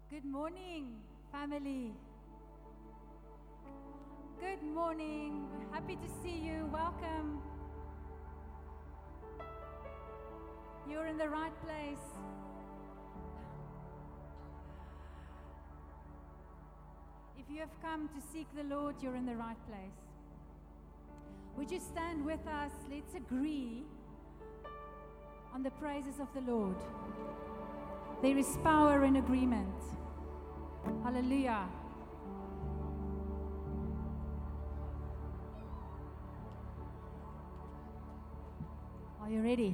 Good morning, family. Good morning. Happy to see you. Welcome. You're in the right place. If you have come to seek the Lord, you're in the right place. Would you stand with us? Let's agree on the praises of the Lord. There is power in agreement. Hallelujah. Are you ready?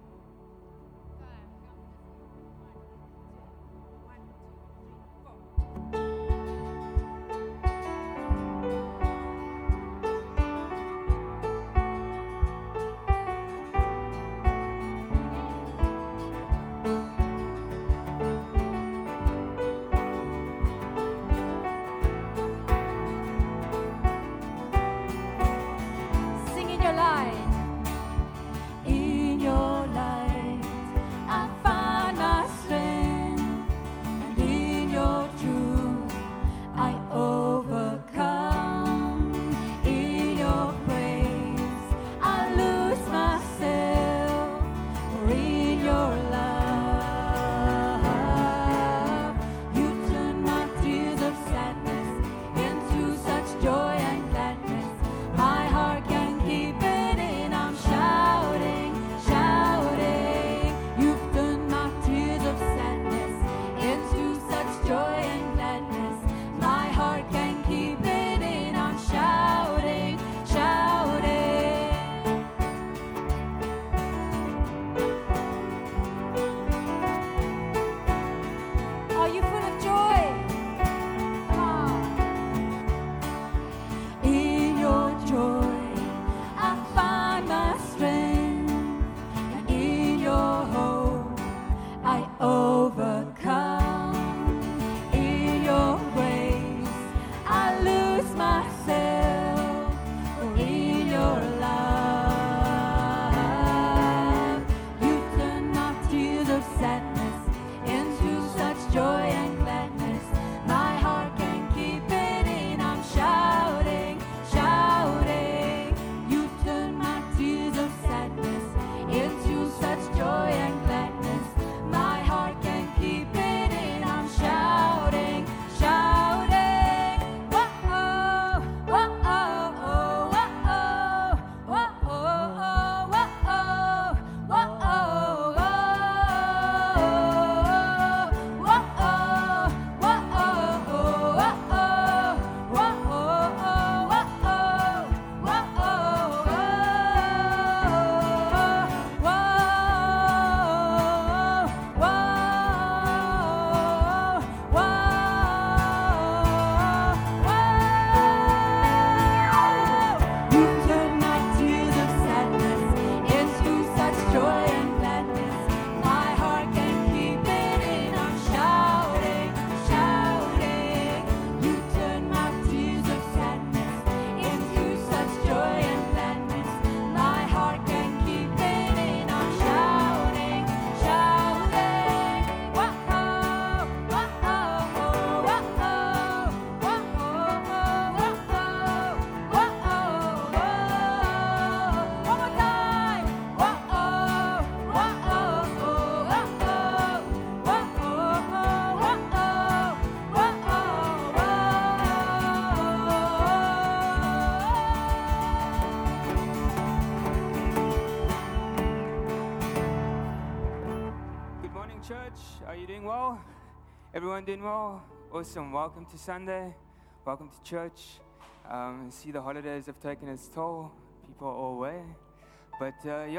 Everyone doing well? Awesome. Welcome to Sunday. Welcome to church. See, the holidays have taken its toll. People are all away. But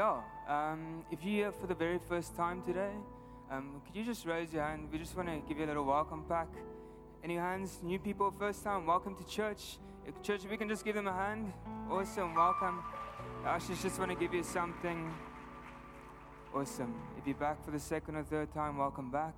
if you're here for the very first time today, could you just raise your hand? We just want to give you a little welcome pack. Any hands? New people, first time, welcome to church. Church, if we can just give them a hand. Awesome. Welcome. I just want to give you something. Awesome. If you're back for the second or third time, welcome back.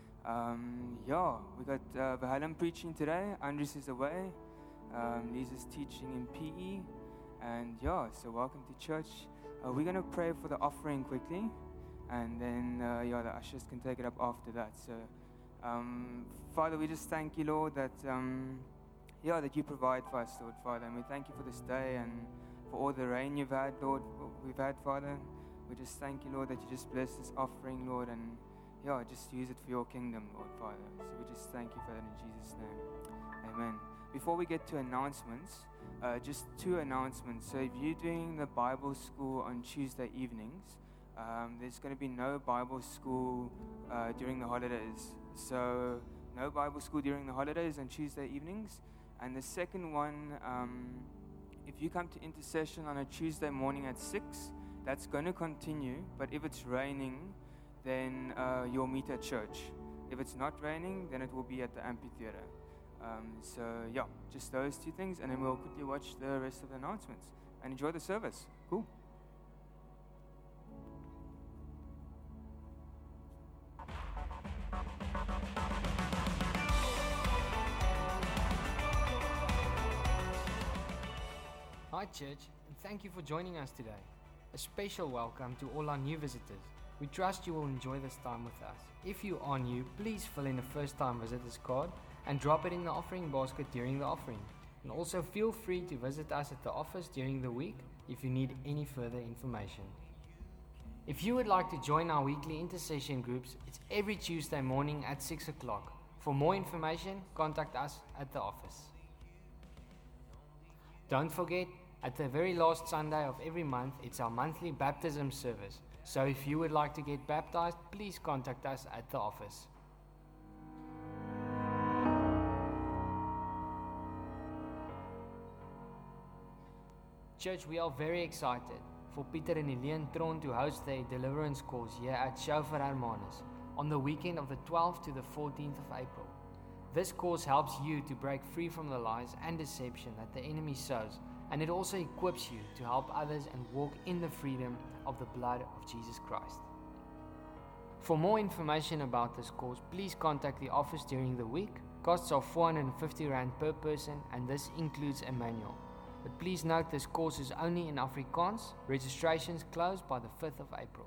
We got Vahalam preaching today. Andres is away. Lisa's teaching in PE. And so welcome to church. We're going to pray for the offering quickly. And then, the ushers can take it up after that. So Father, we just thank you, Lord, that that you provide for us, Lord, Father. And we thank you for this day and for all the rain you've had, Lord, we've had, Father. We just thank you, Lord, that you just bless this offering, Lord, and just use it for your kingdom, Lord, Father. So we just thank you for that in Jesus' name. Amen. Before we get to announcements, just 2 announcements. So if you're doing the Bible school on Tuesday evenings, there's going to be no Bible school during the holidays. So no Bible school during the holidays on Tuesday evenings. And the second one, if you come to intercession on a Tuesday morning at 6, that's going to continue. But if it's raining, then you'll meet at church. If it's not raining, then it will be at the amphitheater. Just those 2 things, and then we'll quickly watch the rest of the announcements and enjoy the service. Cool. Hi church, and thank you for joining us today. A special welcome to all our new visitors. We trust you will enjoy this time with us. If you are new, please fill in a first-time visitors card and drop it in the offering basket during the offering. And also feel free to visit us at the office during the week if you need any further information. If you would like to join our weekly intercession groups, it's every Tuesday morning at 6 o'clock. For more information, contact us at the office. Don't forget, at the very last Sunday of every month, it's our monthly baptism service. So if you would like to get baptized, please contact us at the office. Church, we are very excited for Peter and Helene Tron to host their deliverance course here at Shofar Hermanus on the weekend of the 12th to the 14th of April. This course helps you to break free from the lies and deception that the enemy sows, and it also equips you to help others and walk in the freedom of the blood of Jesus Christ. For more information about this course, please contact the office during the week. Costs are R450 per person, and this includes a manual. But please note this course is only in Afrikaans. Registrations close by the 5th of April.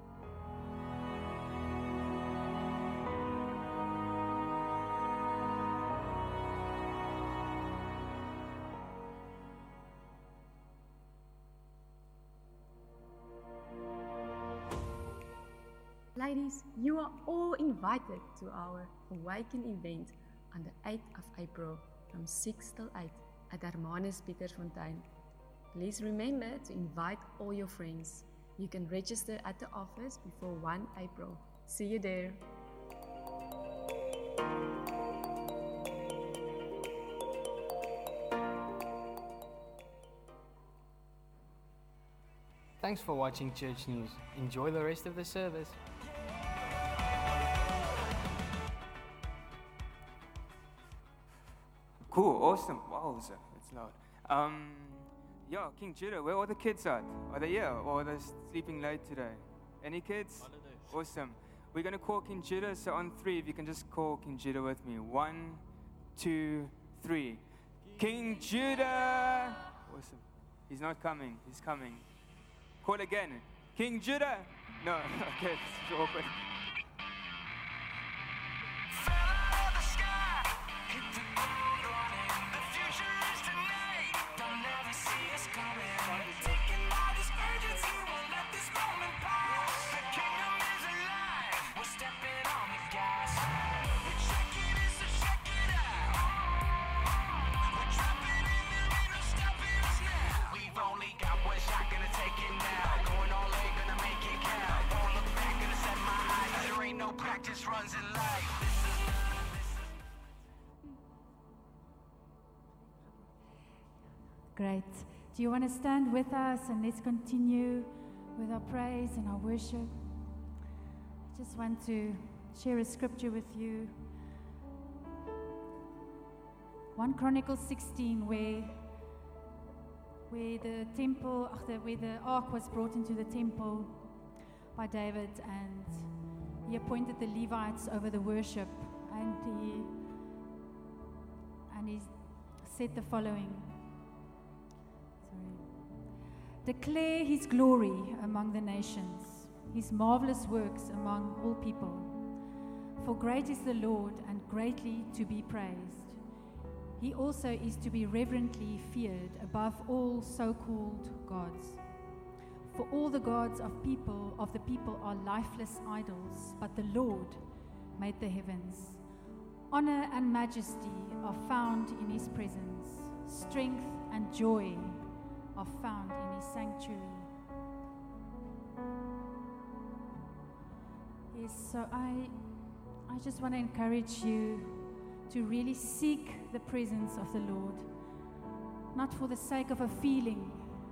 Ladies, you are all invited to our Awaken event on the 8th of April from 6 till 8 at Hermanus Pietersfontein. Please remember to invite all your friends. You can register at the office before 1 April. See you there. Thanks for watching Church News. Enjoy the rest of the service. Cool, awesome. Wow, it's loud. King Judah, where are the kids at? Are they here or are they sleeping late today? Any kids? Holidays. Awesome. We're going to call King Judah, so on 3, if you can just call King Judah with me. 1, 2, 3. King Judah! Awesome. He's not coming, he's coming. Call again. King Judah! No, okay, this is awkward. Great. Do you want to stand with us and let's continue with our praise and our worship? I just want to share a scripture with you. 1 Chronicles 16, where the temple, where the ark was brought into the temple by David, and he appointed the Levites over the worship, and he said the following. Declare his glory among the nations, his marvelous works among all people. For great is the Lord, and greatly to be praised. He also is to be reverently feared above all so-called gods. For all the gods of the people are lifeless idols, but the Lord made the heavens. Honor and majesty are found in his presence. Strength and joy are found in his sanctuary. Yes, so I just want to encourage you to really seek the presence of the Lord, not for the sake of a feeling,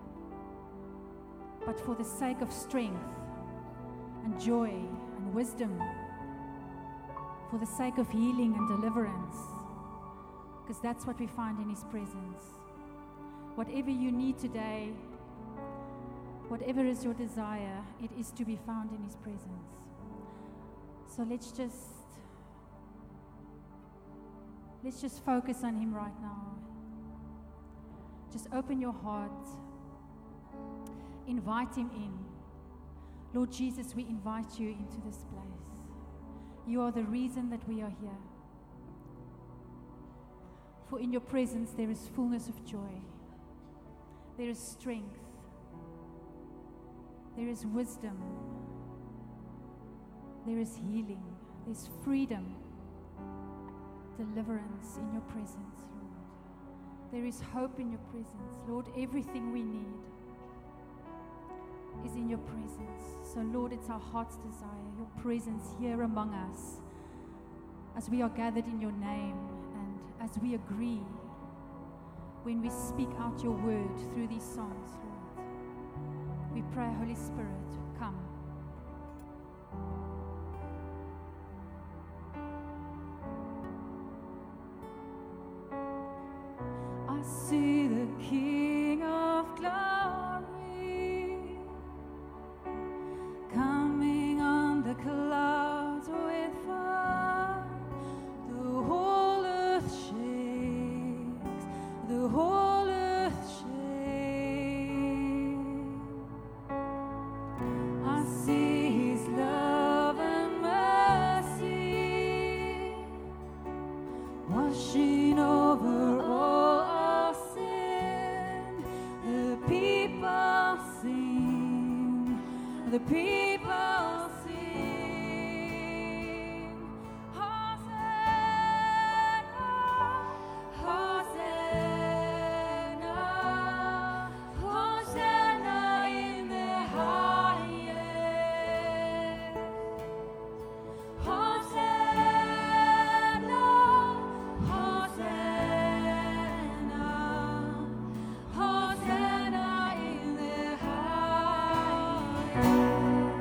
but for the sake of strength and joy and wisdom, for the sake of healing and deliverance, because that's what we find in his presence. Whatever you need today, whatever is your desire, it is to be found in his presence. So let's just focus on him right now. Just open your heart. Invite him in. Lord Jesus, we invite you into this place. You are the reason that we are here. For in your presence there is fullness of joy. There is strength. There is wisdom. There is healing. There's freedom. Deliverance in your presence, Lord. There is hope in your presence. Lord, everything we need is in your presence. So, Lord, it's our heart's desire, your presence here among us as we are gathered in your name and as we agree when we speak out your word through these songs, Lord. We pray, Holy Spirit, come. I see the King of glory coming on the clouds with fire. The whole earth shakes, the whole earth shakes. I see his love and mercy washing over all our sin. The people sing, the people sing. Hosanna, Hosanna, Hosanna in the highest. Hosanna, Hosanna, Hosanna in the highest.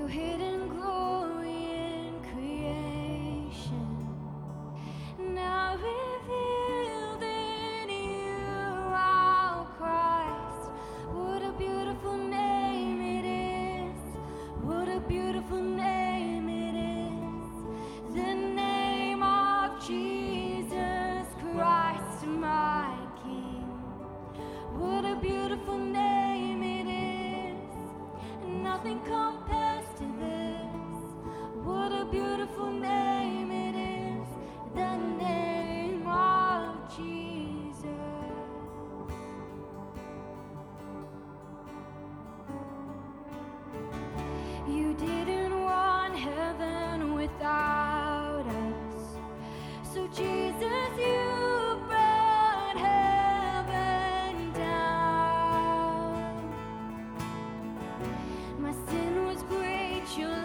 your hidden glory in creation, now revealed in you, our Christ. What a beautiful name it is. What a beautiful name it is. The name of Jesus Christ, my King. What a beautiful name it is. Nothing compares to this. What a beautiful name it is. The name of Jesus. You didn't want heaven without us. So Jesus, you brought heaven down. My sin was great, your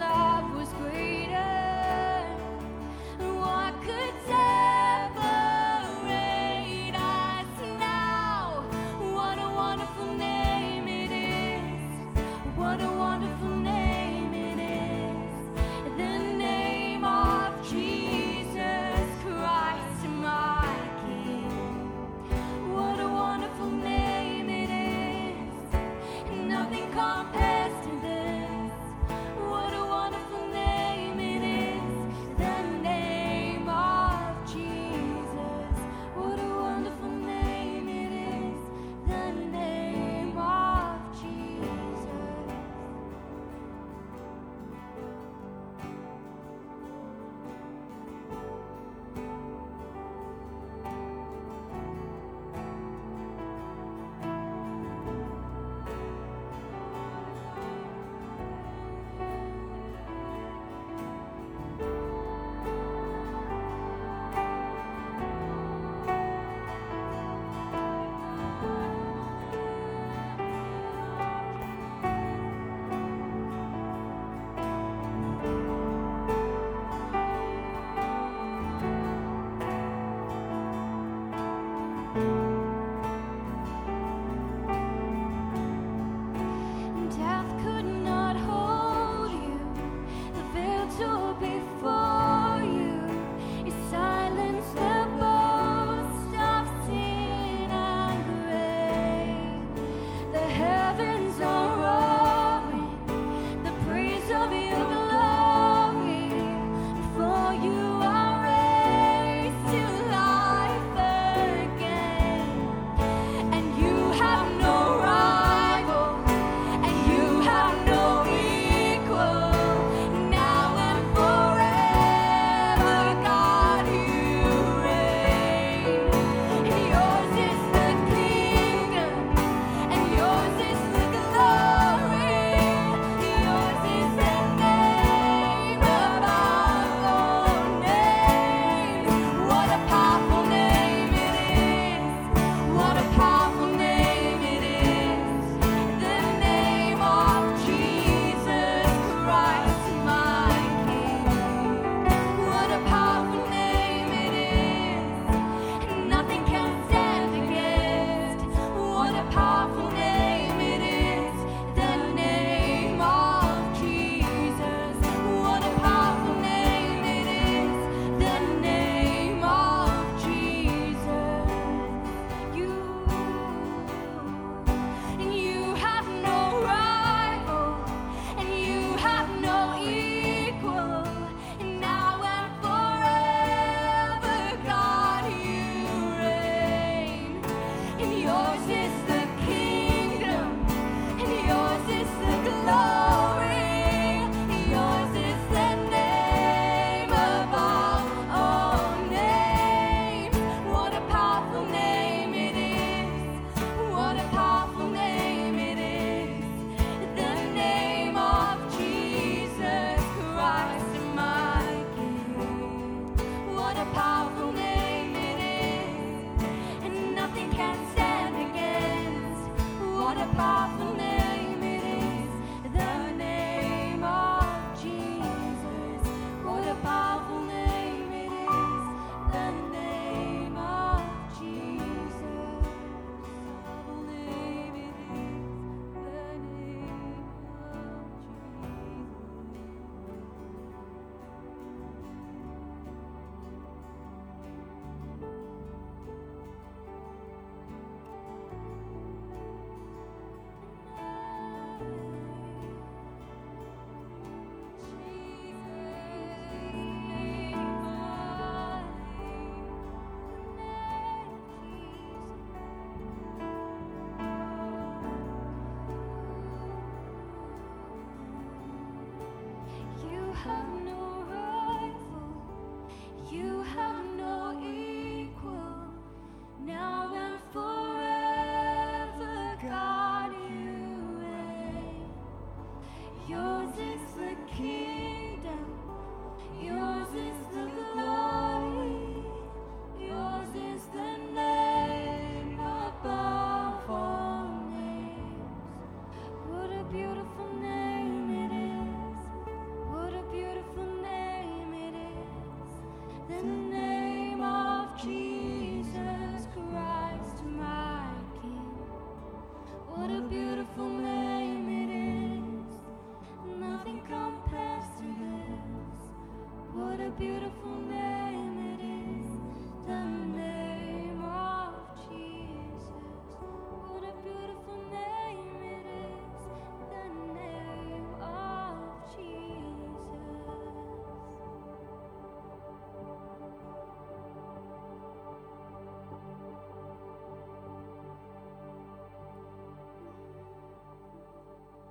have no rival, you have no equal. Now and forever, God, you reign. Yours is the kingdom, yours is the glory, yours is the name above all names. What a beautiful name it is. What a beautiful name it is. The name of Jesus Christ, my King. What a beautiful name it is. Nothing compares to this. What a beautiful name it is. The name of Jesus. What a beautiful name it is. The name of Jesus.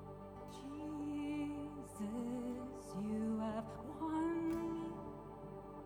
Jesus, you have won me.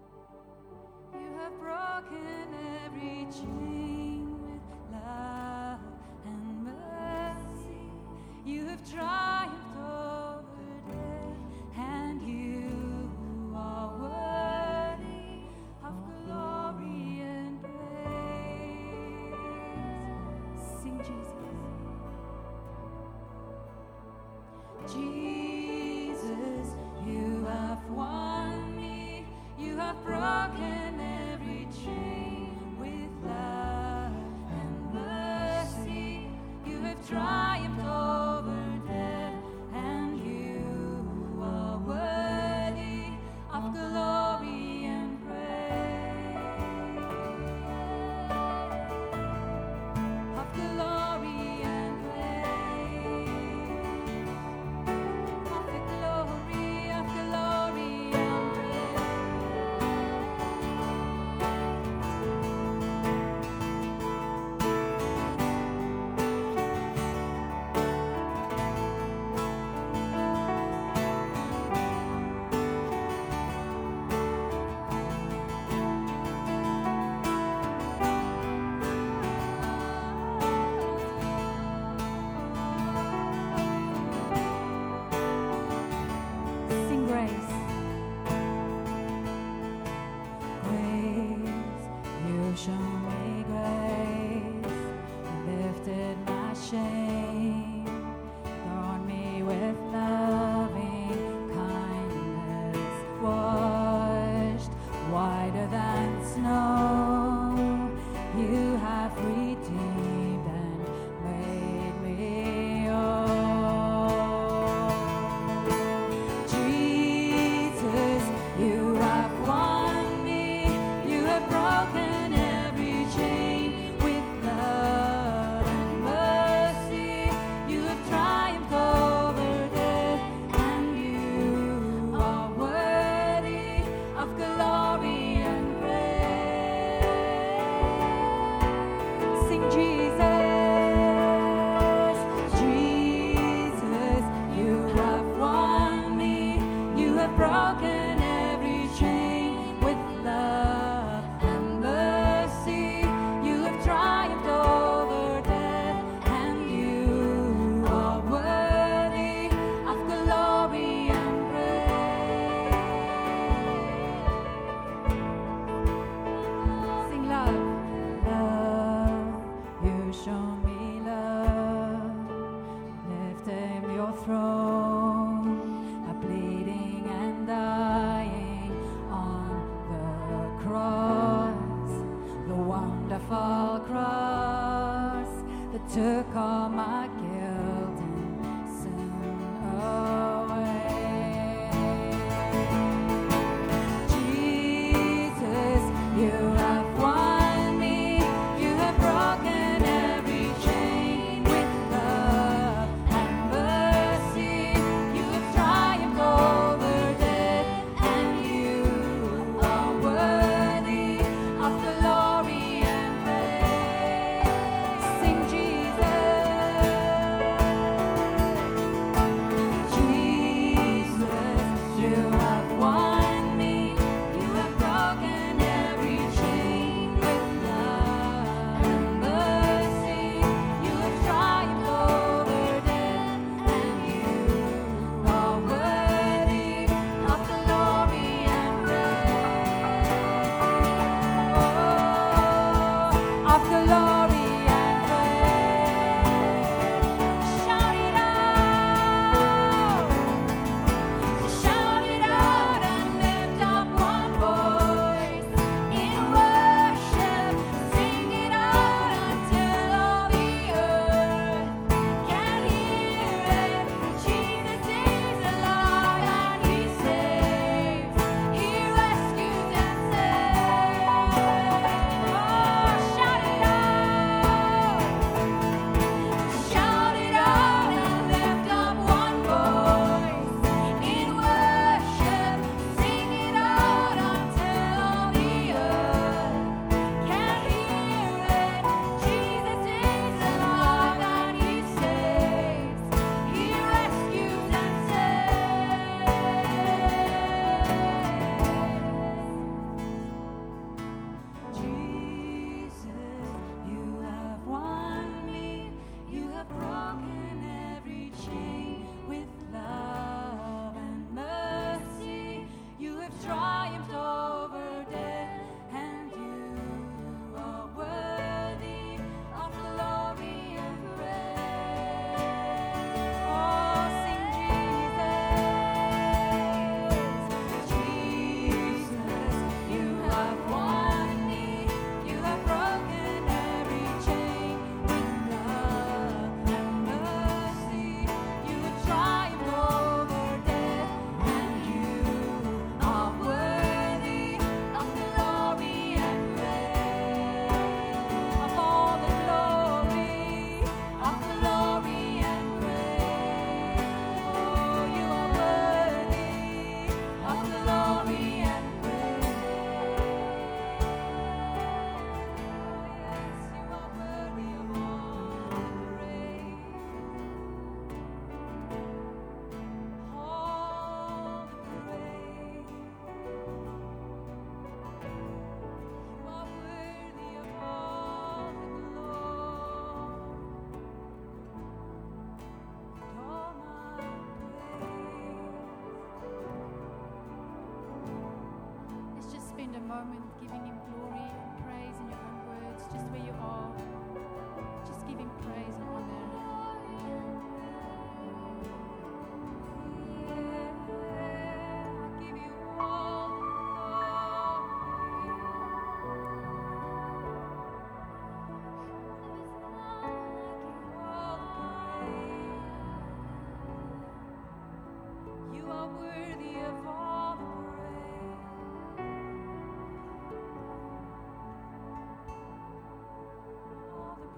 spend a moment giving Him glory and praise in your own words, just where you are. Just give Him praise and honor. You are worthy of all the praise. All the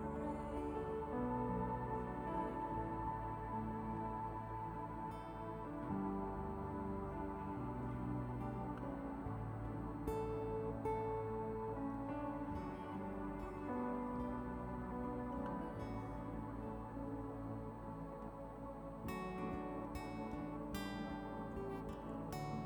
praise.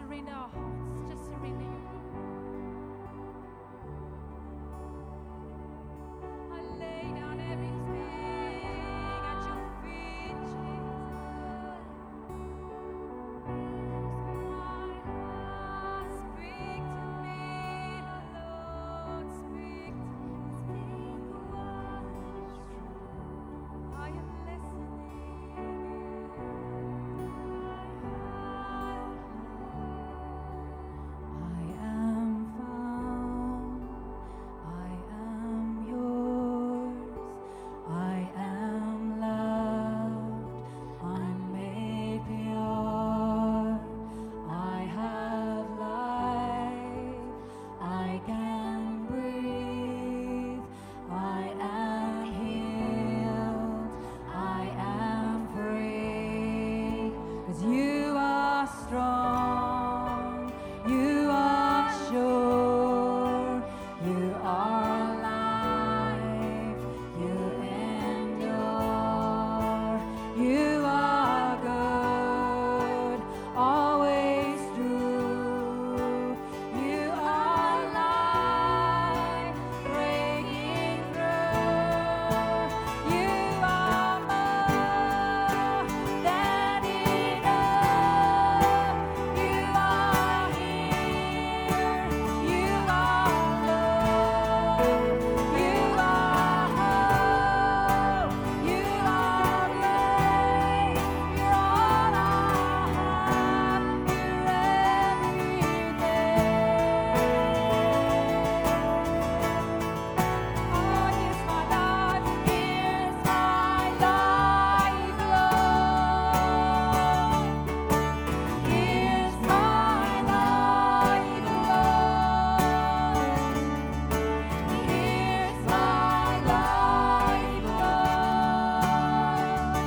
surrender our hearts. Just surrender your heart. I lay down everything at your feet, Jesus. Speak to me, Lord. Speak to me. I am I am found, I am yours, I am loved, I'm made pure, I have life, I can breathe, I am healed, I am free, 'cause you are strong, you are sure, you are life, you endure, you are good, always true, you are life, breaking through, you are more than enough, you are here, you are love, you are hope, you are grace, you're all I have, you're everything. Oh, here's my life, Lord. Here's my life, Lord. Here's my life, Lord.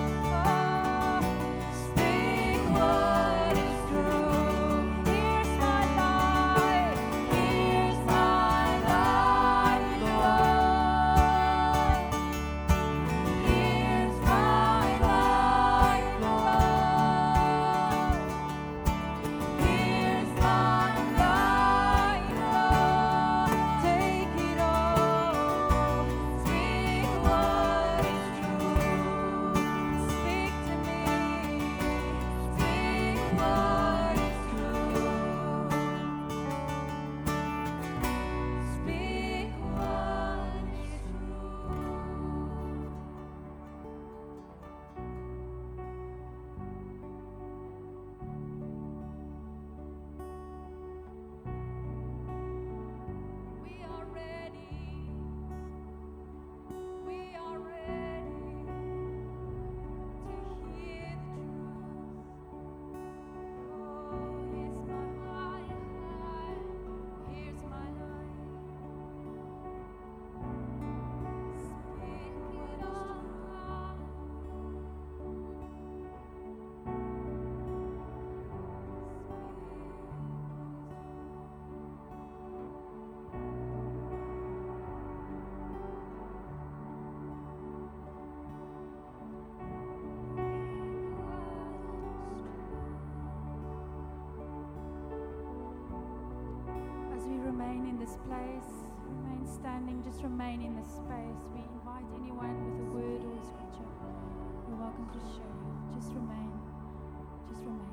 Speak what is true. Here's my life. Here's my life, Lord. Here's my life, Lord. Here's my life, Lord. Take it all. Speak what is true. Speak to me. Speak what is true. Speak what is We are ready. We are ready to hear the truth. Oh, here's my life. Here's my life. Speak it all. As we remain in this place, remain standing, just remain in this space. We invite anyone with a word or a scripture. You're welcome to share. Just remain. Just remain.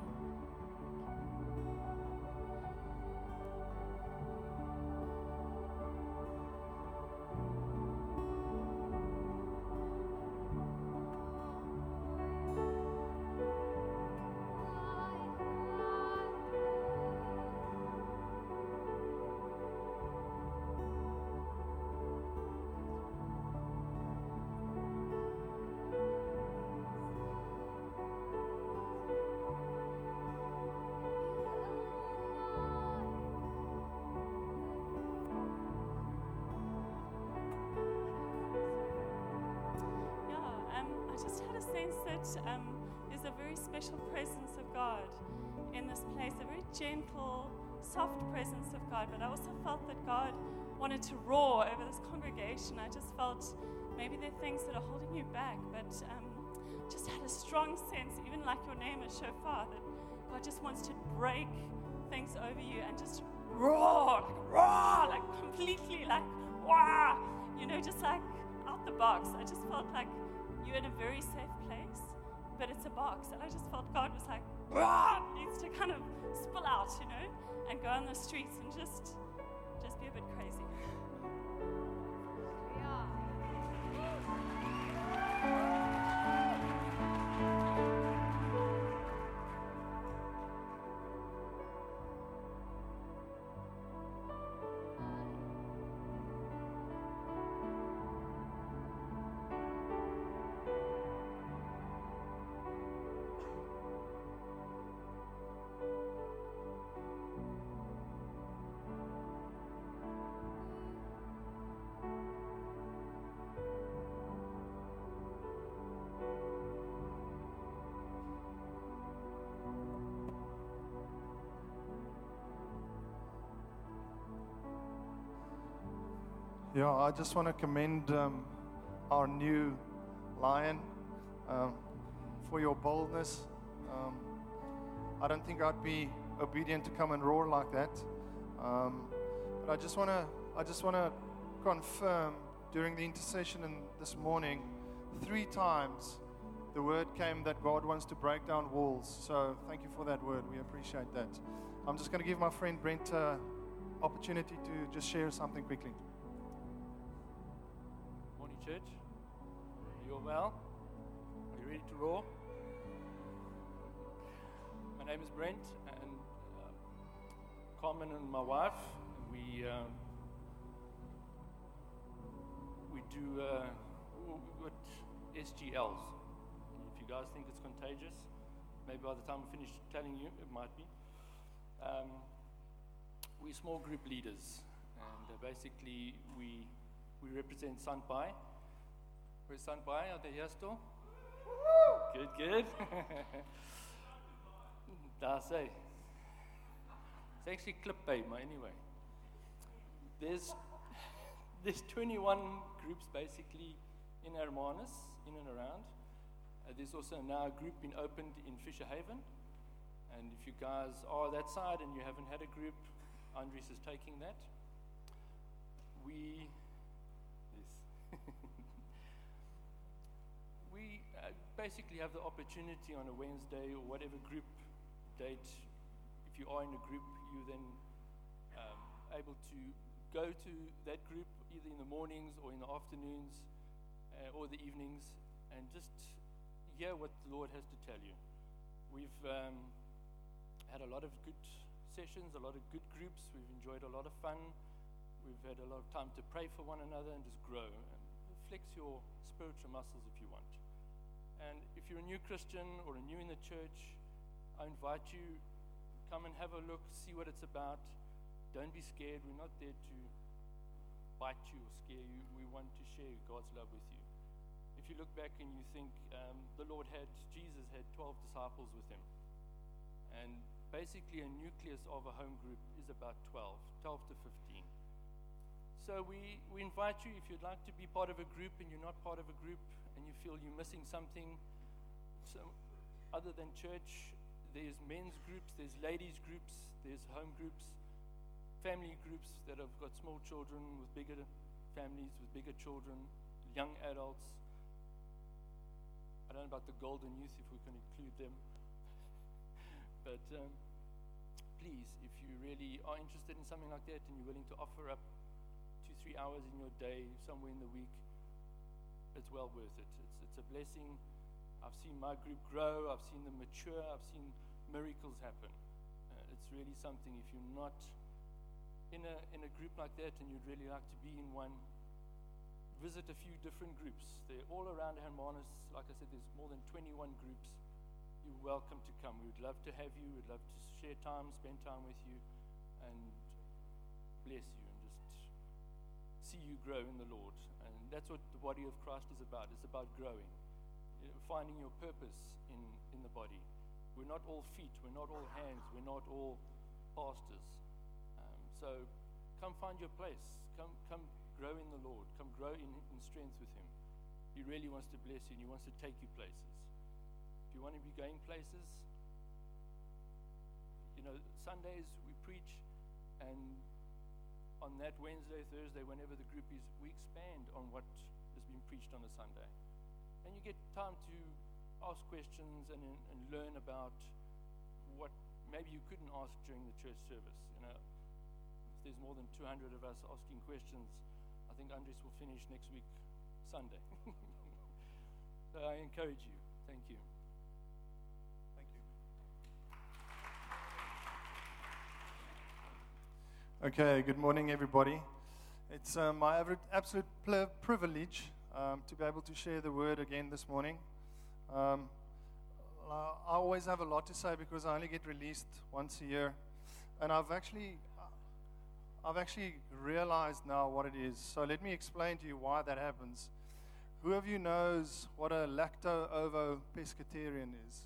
sense that there's a very special presence of God in this place, a very gentle, soft presence of God. But I also felt that God wanted to roar over this congregation. I just felt maybe there are things that are holding you back, but just had a strong sense, even like your name is Shofar, that God just wants to break things over you and just roar, like completely like, wow, just like out the box. I just felt like you're in a very safe place, but it's a box. And I just felt God was like, roar, needs to kind of spill out, and go on the streets and just be a bit crazy. Yeah, I just want to commend our new lion for your boldness. I don't think I'd be obedient to come and roar like that. But I just want to confirm during the intercession this morning, 3 times the word came that God wants to break down walls. So thank you for that word. We appreciate that. I'm just going to give my friend Brent opportunity to just share something quickly. Morning, church. Are you all well? Are you ready to roar? My name is Brent, and Carmen and my wife, we do what SGLs. If you guys think it's contagious, maybe by the time we finish telling you, it might be. We're small group leaders, and basically we represent Sandbai. Where's Sandbai? Are they here still? Good. That's it. It's actually clip-bait, but anyway. There's 21 groups basically in Hermanus, in and around. There's also now a group been opened in Fisher Haven. And if you guys are that side and you haven't had a group, Andres is taking that. We basically have the opportunity on a Wednesday or whatever group date. If you are in a group, you then able to go to that group either in the mornings or in the afternoons or the evenings and just hear what the Lord has to tell you. We've had a lot of good sessions, a lot of good groups. We've enjoyed a lot of fun. We've had a lot of time to pray for one another and just grow and flex your spiritual muscles if you want. And if you're a new Christian or a new in the church, I invite you, come and have a look, see what it's about. Don't be scared. We're not there to bite you or scare you. We want to share God's love with you. If you look back and you think Jesus had 12 disciples with him. And basically a nucleus of a home group is about 12 to 15. So we invite you, if you'd like to be part of a group and you're not part of a group and you feel you're missing something, so other than church, there's men's groups, there's ladies groups, there's home groups, family groups that have got small children with bigger families, with bigger children, young adults. I don't know about the golden youth, if we can include them. But please, if you really are interested in something like that and you're willing to offer up 2-3 hours in your day, somewhere in the week, it's well worth it. It's a blessing. I've seen my group grow. I've seen them mature. I've seen miracles happen. It's really something. If you're not in a group like that and you'd really like to be in one, visit a few different groups. They're all around Hermanus. Like I said, there's more than 21 groups. You're welcome to come. We'd love to have you. We'd love to share time, spend time with you, and bless you and just see you grow in the Lord. And that's what the body of Christ is about. It's about growing, finding your purpose in the body. We're not all feet. We're not all hands. We're not all pastors. So come find your place. Come grow in the Lord. Come grow in strength with him. He really wants to bless you and he wants to take you places. If you want to be going places, Sundays we preach, and on that Wednesday, Thursday, whenever the group is, we expand on what has been preached on a Sunday. And you get time to ask questions and learn about what maybe you couldn't ask during the church service. If there's more than 200 of us asking questions, I think Andres will finish next week, Sunday. So I encourage you. Thank you. Thank you. Okay, good morning, everybody. It's my absolute privilege to be able to share the word again this morning. I always have a lot to say because I only get released once a year, and I've actually realized now what it is. So let me explain to you why that happens. Who of you knows what a lacto-ovo pescatarian is?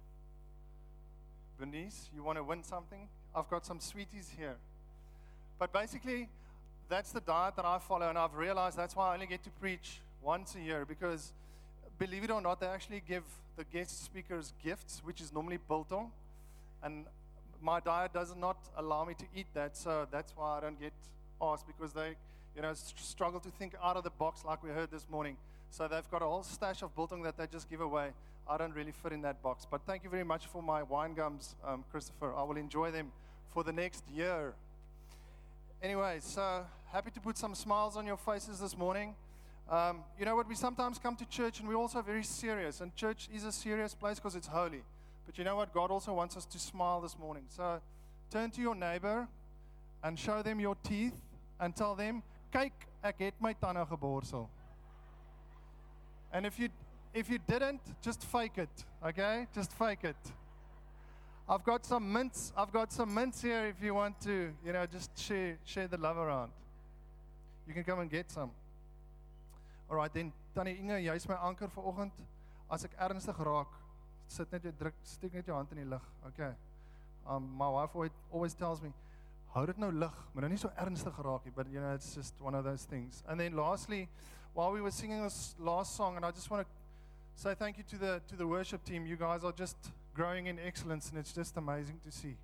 Bernice, you want to win something? I've got some sweeties here. But basically, that's the diet that I follow, and I've realized that's why I only get to preach once a year, because believe it or not, they actually give the guest speakers gifts, which is normally biltong, and my diet does not allow me to eat that, so that's why I don't get asked, because they struggle to think out of the box like we heard this morning. So they've got a whole stash of biltong that they just give away. I don't really fit in that box. But thank you very much for my wine gums, Christopher. I will enjoy them for the next year. Anyway, so happy to put some smiles on your faces this morning. You know what? We sometimes come to church and we're also very serious. And church is a serious place because it's holy. But you know what? God also wants us to smile this morning. So turn to your neighbor and show them your teeth and tell them, "Kyk, ek het my tande geborsel." And if you didn't, just fake it, okay? Just fake it. I've got some mints here if you want to, just share the love around. You can come and get some. All right, then Tannie Inge, jy's my anker vanoggend. As ek ernstig raak, steek net jou hand in die lug, okay? My wife always tells me, hou dit nou lig, maar nou nie so ernstig raak nie, but it's just one of those things. And then lastly, while we were singing this last song, and I just want to say thank you to the worship team. You guys are just growing in excellence, and it's just amazing to see.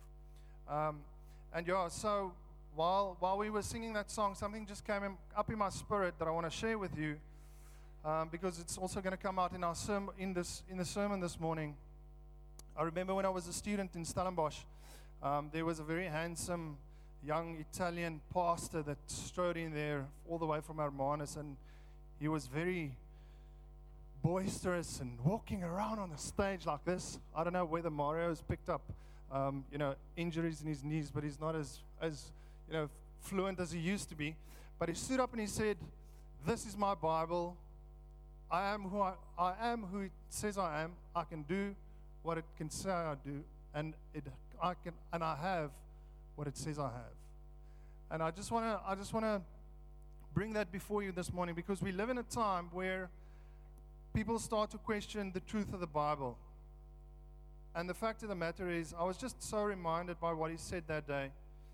So while we were singing that song, something just came up in my spirit that I want to share with you, because it's also going to come out in our in the sermon this morning. I remember when I was a student in Stellenbosch, there was a very handsome young Italian pastor that strode in there all the way from Hermanus, and he was very boisterous and walking around on the stage like this. I don't know whether Mario's picked up, injuries in his knees, but he's not as fluent as he used to be. But he stood up and he said, "This is my Bible. I am who it says I am. I can do what it can say I do, and I have what it says I have." And I just want to bring that before you this morning, because we live in a time where people start to question the truth of the Bible. And the fact of the matter is, I was just so reminded by what he said that day.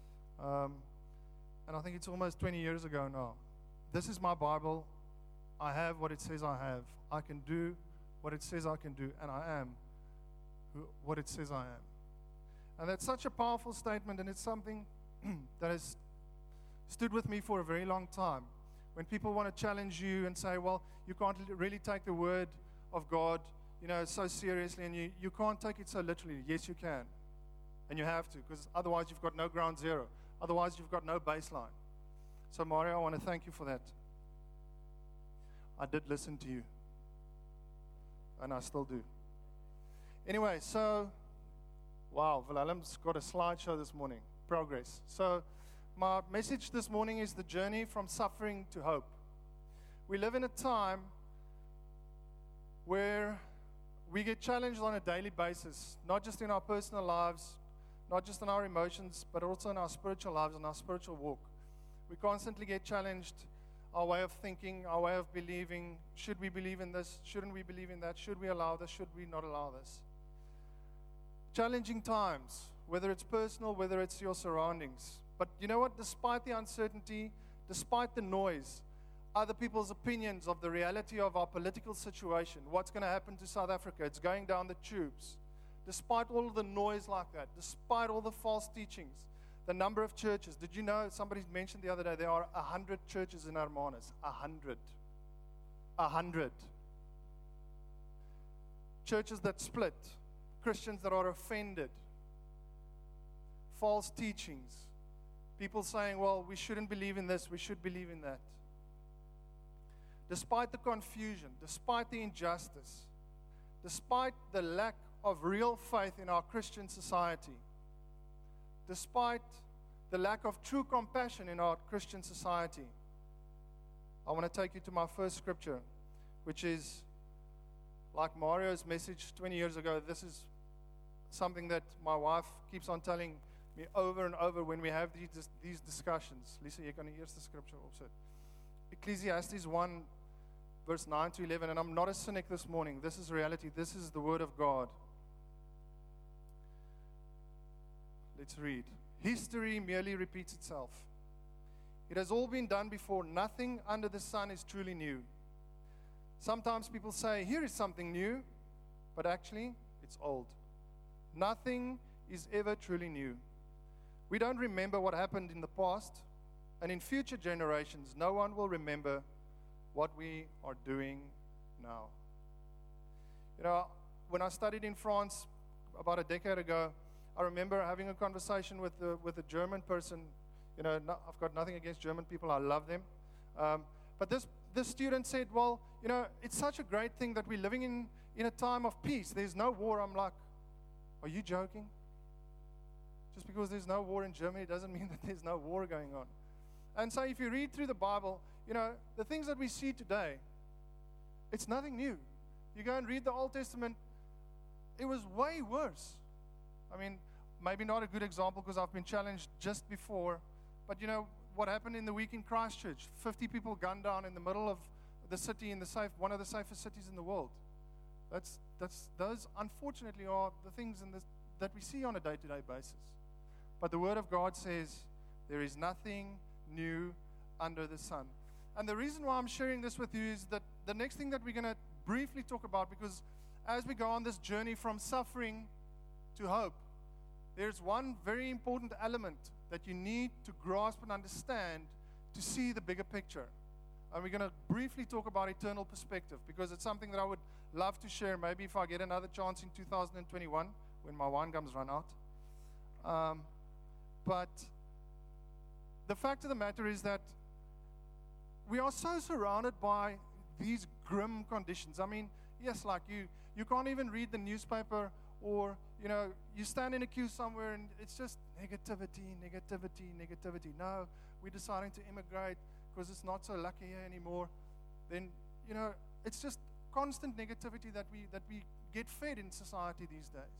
And I think it's almost 20 years ago now. This is my Bible. I have what it says I have. I can do what it says I can do, and I am what it says I am. And that's such a powerful statement, and it's something that has stood with me for a very long time. When people want to challenge you and say, well, you can't really take the word of God, so seriously, and you can't take it so literally. Yes, you can. And you have to, because otherwise you've got no ground zero. Otherwise you've got no baseline. So Mario, I want to thank you for that. I did listen to you. And I still do. Anyway, so, wow, Willem's got a slideshow this morning. Progress. So, my message this morning is the journey from suffering to hope. We live in a time where we get challenged on a daily basis, not just in our personal lives, not just in our emotions, but also in our spiritual lives and our spiritual walk. We constantly get challenged, our way of thinking, our way of believing. Should we believe in this? Shouldn't we believe in that? Should we allow this? Should we not allow this? Challenging times, whether it's personal, whether it's your surroundings. But you know what? Despite the uncertainty, despite the noise, other people's opinions of the reality of our political situation, what's going to happen to South Africa, it's going down the tubes. despite all of the noise like that, despite all the false teachings, the number of churches. Did you know, somebody mentioned the other day, there are 100 churches in Hermanus. 100. 100. Churches that split. Christians that are offended. False teachings. People saying, well, we shouldn't believe in this, we should believe in that. Despite the confusion, despite the injustice, despite the lack of real faith in our Christian society, despite the lack of true compassion in our Christian society, I want to take you to my first scripture, which is like Mario's message 20 years ago. This is something that my wife keeps on telling me over and over when we have these discussions. Lisa, jy kan die eerste scripture opsit. Ecclesiastes 1, verse 9 to 11. And I'm not a cynic this morning. This is reality. This is the word of God. Let's read. History merely repeats itself. It has all been done before. Nothing under the sun is truly new. Sometimes people say, here is something new, but actually, it's old. Nothing is ever truly new. We don't remember what happened in the past, and in future generations, no one will remember what we are doing now. You know, when I studied in France about a decade ago, I remember having a conversation with a German person. You know, I've got nothing against German people. I love them. But this student said, well, you know, it's such a great thing that we're living in a time of peace. There's no war. I'm like, are you joking? Just because there's no war in Germany doesn't mean that there's no war going on. And so if you read through the Bible, you know, the things that we see today, it's nothing new. You go and read the Old Testament, it was way worse. I mean, maybe not a good example because I've been challenged just before, but you know what happened in the week in Christchurch? 50 people gunned down in the middle of the city, in one of the safest cities in the world. Those unfortunately are the things that we see on a day-to-day basis. But the Word of God says there is nothing new under the sun. And the reason why I'm sharing this with you is that the next thing that we're going to briefly talk about, because as we go on this journey from suffering to hope, there's one very important element that you need to grasp and understand to see the bigger picture. And we're going to briefly talk about eternal perspective, because it's something that I would love to share, maybe if I get another chance in 2021 when my wine gums run out. But the fact of the matter is that we are so surrounded by these grim conditions. I mean, yes, like you can't even read the newspaper, or, you know, you stand in a queue somewhere and it's just negativity. No, we're deciding to immigrate because it's not so lucky here anymore. Then, you know, it's just constant negativity that we get fed in society these days.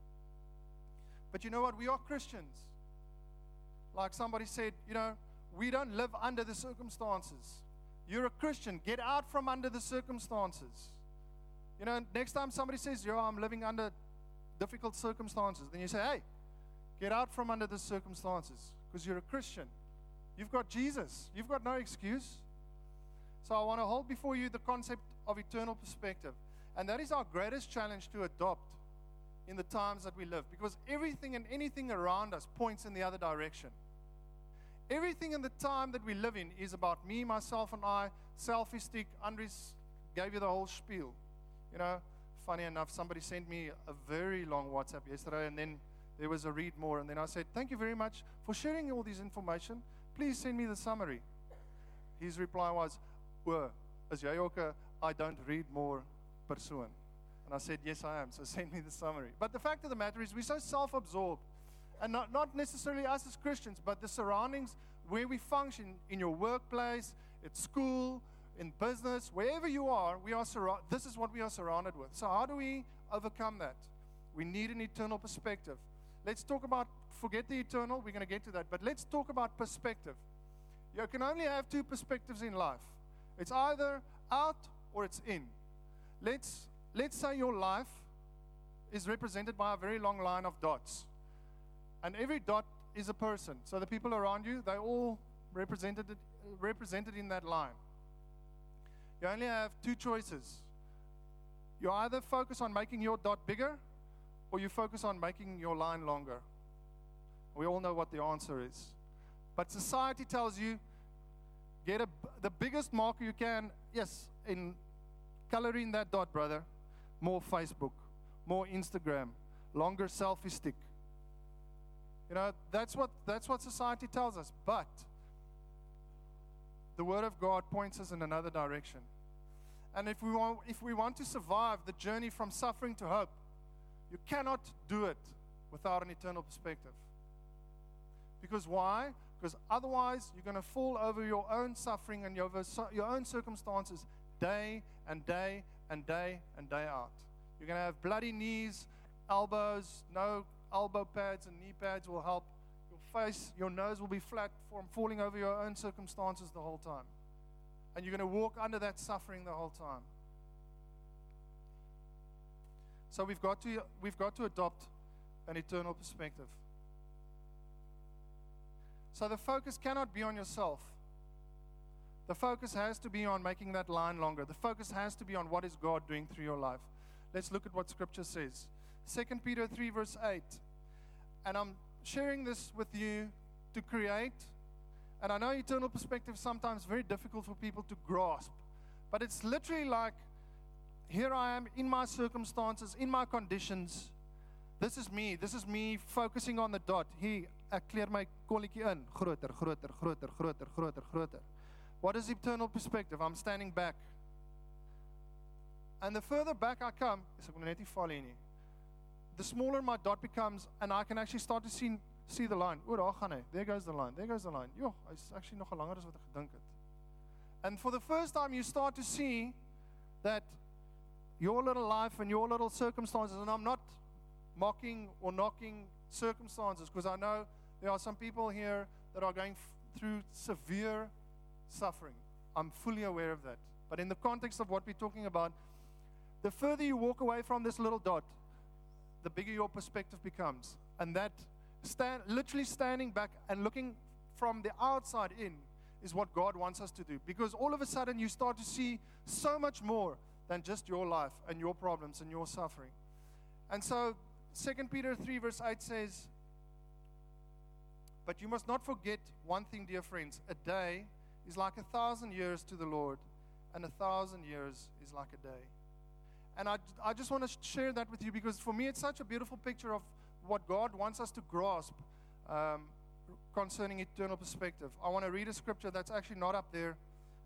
But you know what? We are Christians. Like somebody said, you know, we don't live under the circumstances. You're a Christian. Get out from under the circumstances. You know, next time somebody says, yo, I'm living under difficult circumstances, then you say, hey, get out from under the circumstances, because you're a Christian. You've got Jesus. You've got no excuse. So I want to hold before you the concept of eternal perspective. And that is our greatest challenge to adopt in the times that we live, because everything and anything around us points in the other direction. Everything in the time that we live in is about me, myself, and I, selfistic. Andres gave you the whole spiel. You know, funny enough, somebody sent me a very long WhatsApp yesterday, and then there was a read more, and then I said, thank you very much for sharing all this information. Please send me the summary. His reply was, is jy ook a I don't read more persoon? And I said, yes, I am, so send me the summary. But the fact of the matter is, we're so self-absorbed, and not necessarily us as Christians, but the surroundings where we function, in your workplace, at school, in business, wherever you are, this is what we are surrounded with. So how do we overcome that? We need an eternal perspective. Let's talk about, forget the eternal, we're going to get to that, but let's talk about perspective. You can only have two perspectives in life. It's either out or it's in. Let's say your life is represented by a very long line of dots. And every dot is a person. So the people around you, they're all represented in that line. You only have two choices. You either focus on making your dot bigger, or you focus on making your line longer? We all know what the answer is. But society tells you, get the biggest marker you can. Yes, in coloring that dot, brother. More Facebook, more Instagram, longer selfie stick. You know, that's what society tells us. But the Word of God points us in another direction. And if we want to survive the journey from suffering to hope, you cannot do it without an eternal perspective. Because why? Because otherwise you're going to fall over your own suffering and over your own circumstances day and day and day and day out. You're going to have bloody knees, elbows, no elbow pads and knee pads will help. Your face, your nose will be flat from falling over your own circumstances the whole time. And you're going to walk under that suffering the whole time. So we've got to adopt an eternal perspective. So the focus cannot be on yourself. The focus has to be on making that line longer. The focus has to be on what is God doing through your life. Let's look at what Scripture says. 2 Peter 3 verse 8. And I'm sharing this with you to create, and I know eternal perspective is sometimes very difficult for people to grasp, but it's literally like, here I am in my circumstances, in my conditions. This is me focusing on the dot. Hier, ek kleer my kolletjie in, groter, groter, groter, groter, groter, groter. What is eternal perspective? I'm standing back. And the further back I come, ek moet net nie val hier nie. The smaller my dot becomes, and I can actually start to see the line. O, daar gaan hy. There goes the line. There goes the line. Jo, hy's actually nog langer as wat ek gedink het. And for the first time you start to see that your little life and your little circumstances, and I'm not mocking or knocking circumstances, because I know there are some people here that are going through severe suffering. I'm fully aware of that. But in the context of what we're talking about, the further you walk away from this little dot, the bigger your perspective becomes. And that literally standing back and looking from the outside in is what God wants us to do. Because all of a sudden you start to see so much more than just your life and your problems and your suffering. And so 2 Peter 3 verse 8 says, but you must not forget one thing, dear friends. A day is like 1,000 years to the Lord, and 1,000 years is like a day. And I just want to share that with you, because for me it's such a beautiful picture of what God wants us to grasp concerning eternal perspective. I want to read a scripture that's actually not up there,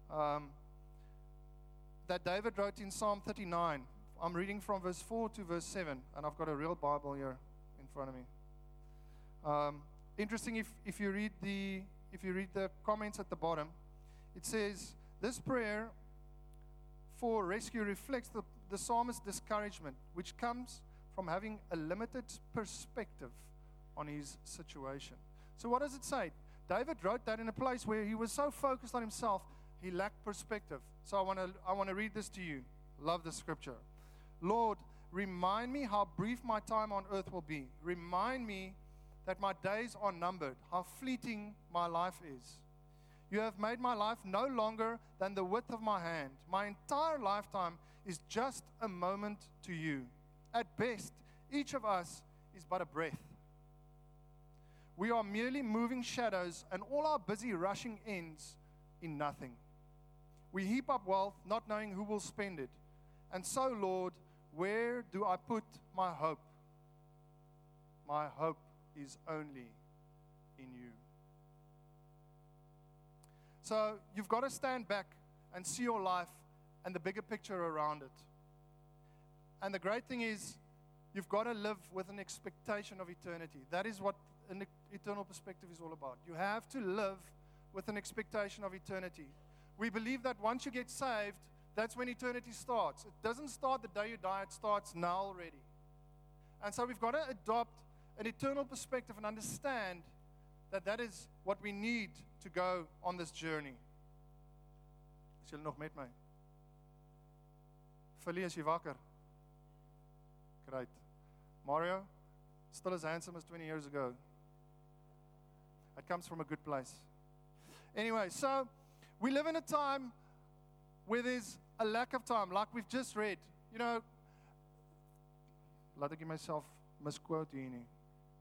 that David wrote in Psalm 39. I'm reading from verse 4 to verse 7, and I've got a real Bible here in front of me. Interesting, if you read the comments at the bottom, it says, this prayer for rescue reflects the psalmist's discouragement, which comes from having a limited perspective on his situation. So what does it say? David wrote that in a place where he was so focused on himself, he lacked perspective. So I want to read this to you. Love the scripture. Lord, remind me how brief my time on earth will be. Remind me that my days are numbered, how fleeting my life is. You have made my life no longer than the width of my hand. My entire lifetime is just a moment to you. At best, each of us is but a breath. We are merely moving shadows, and all our busy rushing ends in nothing. We heap up wealth, not knowing who will spend it. And so, Lord, where do I put my hope? My hope is only in you. So you've got to stand back and see your life and the bigger picture around it. And the great thing is, you've got to live with an expectation of eternity. That is what an eternal perspective is all about. You have to live with an expectation of eternity. We believe that once you get saved, that's when eternity starts. It doesn't start the day you die, it starts now already. And so we've got to adopt an eternal perspective and understand that that is what we need to go on this journey. Is julle nog met my? Philly, is jy wakker? Great. Mario, still as handsome as 20 years ago. It comes from a good place. Anyway, so we live in a time where there's a lack of time, like we've just read. You know, laat ek myself misquote hier nie.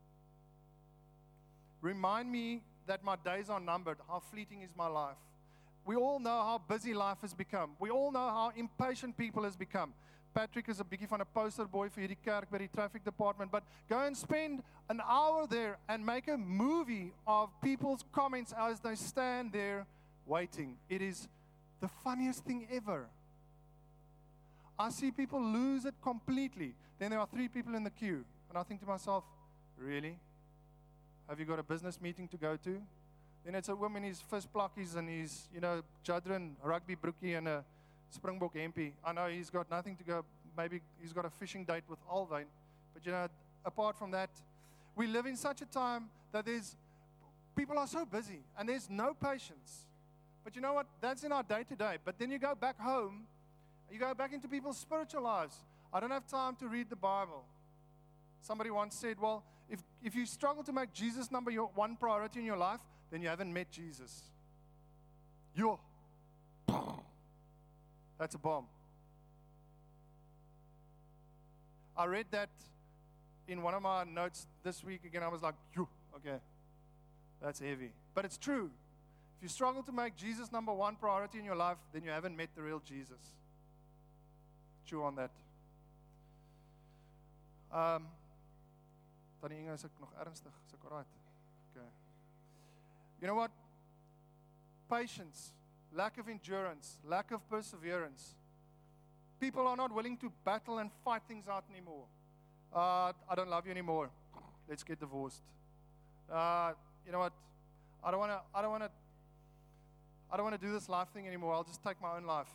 Remind me that my days are numbered. How fleeting is my life? We all know how busy life has become. We all know how impatient people has become. Patrick is 'n bietjie van 'n poster boy vir hierdie kerk by die traffic department, but go and spend an hour there and make a movie of people's comments as they stand there waiting. It is the funniest thing ever. I see people lose it completely. Then there are 3 people in the queue, and I think to myself, really? Have you got a business meeting to go to? Then it's a woman in his first plakkies and his, Jadran rugby broekie and a Springbok hempie. I know he's got nothing to go. Maybe he's got a fishing date with Alwyn. But, apart from that, we live in such a time that people are so busy and there's no patience. But you know what? That's in our day-to-day. But then you go back home, you go back into people's spiritual lives. I don't have time to read the Bible. Somebody once said, well, if you struggle to make Jesus number your one priority in your life, then you haven't met Jesus. Yo. That's a bomb. I read that in one of my notes this week again. I was like, yo, okay, that's heavy. But it's true. If you struggle to make Jesus number one priority in your life, then you haven't met the real Jesus. Chew on that. Tannie Inge, is ek nog ernstig? Is ek alright? Okay. You know what? Patience, lack of endurance, lack of perseverance. People are not willing to battle and fight things out anymore. I don't love you anymore. Let's get divorced. You know what? I don't want to do this life thing anymore. I'll just take my own life.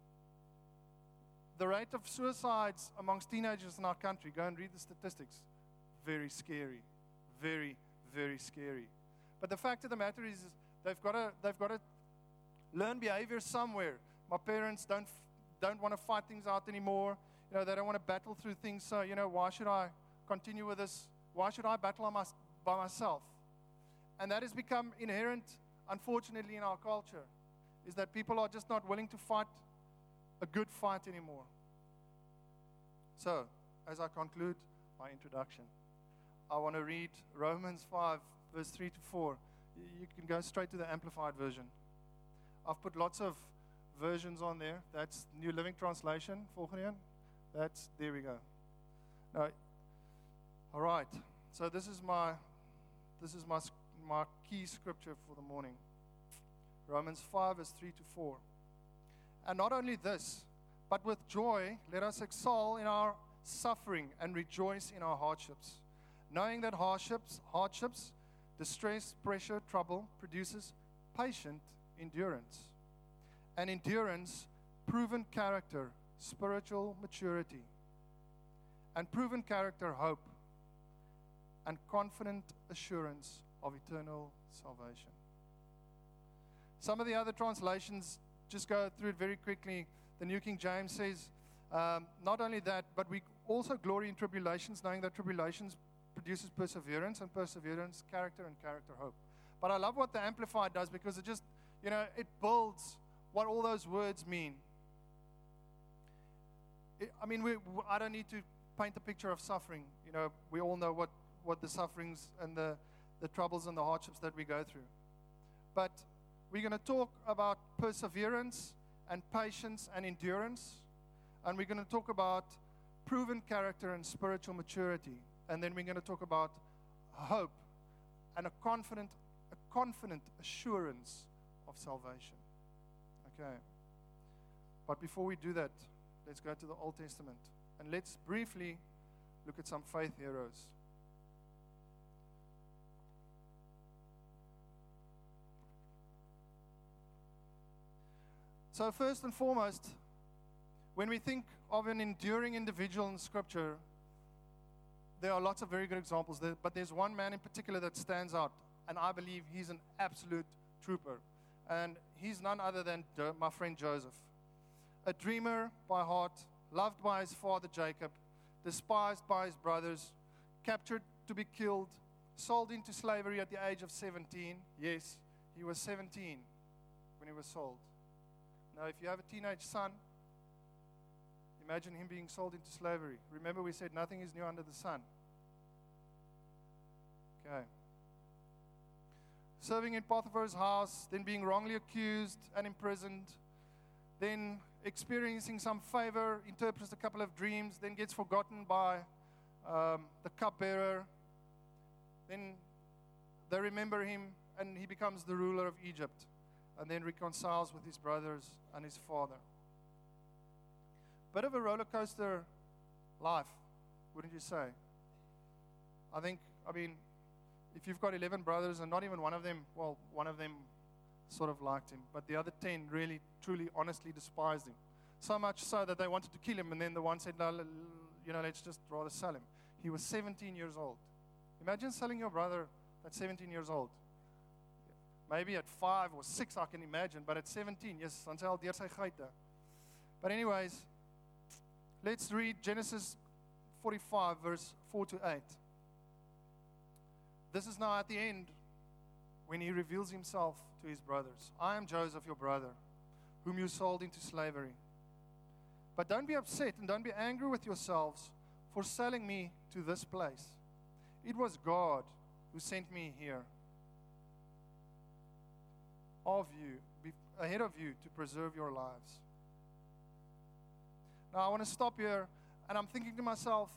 The rate of suicides amongst teenagers in our country, go and read the statistics. Very scary. Very, very scary. But the fact of the matter is they've got to learn behavior somewhere. My parents don't want to fight things out anymore. They don't want to battle through things. So, why should I continue with this? Why should I battle by myself? And that has become inherent, unfortunately, in our culture, is that people are just not willing to fight a good fight anymore. So, as I conclude my introduction, I want to read Romans 5, verse 3 to 4. You can go straight to the Amplified version. I've put lots of versions on there. That's New Living Translation. Volgende een. There we go. Now, all right. So this is my key scripture for the morning. Romans 5, verse 3 to 4. And not only this, but with joy, let us excel in our suffering and rejoice in our hardships, knowing that hardships, distress, pressure, trouble produces patient endurance. And endurance, proven character, spiritual maturity. And proven character, hope. And confident assurance of eternal salvation. Some of the other translations, just go through it very quickly. The New King James says, not only that, but we also glory in tribulations, knowing that tribulations produces perseverance, and perseverance, character, and character, hope. But I love what the Amplified does, because it just, it builds what all those words mean. I don't need to paint a picture of suffering. We all know what the sufferings and the troubles and the hardships that we go through. But we're going to talk about perseverance and patience and endurance. And we're going to talk about proven character and spiritual maturity. And then we're going to talk about hope and a confident assurance of salvation. Okay. But before we do that, let's go to the Old Testament. And let's briefly look at some faith heroes. So first and foremost, when we think of an enduring individual in Scripture, there are lots of very good examples there, but there's one man in particular that stands out, and I believe he's an absolute trooper. And he's none other than my friend Joseph. A dreamer by heart, loved by his father Jacob, despised by his brothers, captured to be killed, sold into slavery at the age of 17. Yes, he was 17 when he was sold. Now, if you have a teenage son, imagine him being sold into slavery. Remember, we said nothing is new under the sun. Okay. Serving in Potiphar's house, then being wrongly accused and imprisoned, then experiencing some favor, interprets a couple of dreams, then gets forgotten by the cupbearer. Then they remember him, and he becomes the ruler of Egypt, and then reconciles with his brothers and his father. Bit of a roller coaster life, wouldn't you say? I mean, if you've got 11 brothers and not even one of them sort of liked him, but the other 10 really, truly, honestly despised him. So much so that they wanted to kill him, and then the one said, no, let's just rather sell him. He was 17 years old. Imagine selling your brother at 17 years old. Maybe at 5 or 6 I can imagine, but at 17, yes, dan sê hy al deur sy geite. But anyways, let's read Genesis 45, verse 4 to 8. This is now at the end when he reveals himself to his brothers. I am Joseph, your brother, whom you sold into slavery. But don't be upset and don't be angry with yourselves for selling me to this place. It was God who sent me here ahead of you to preserve your lives. Now I want to stop here, and I'm thinking to myself,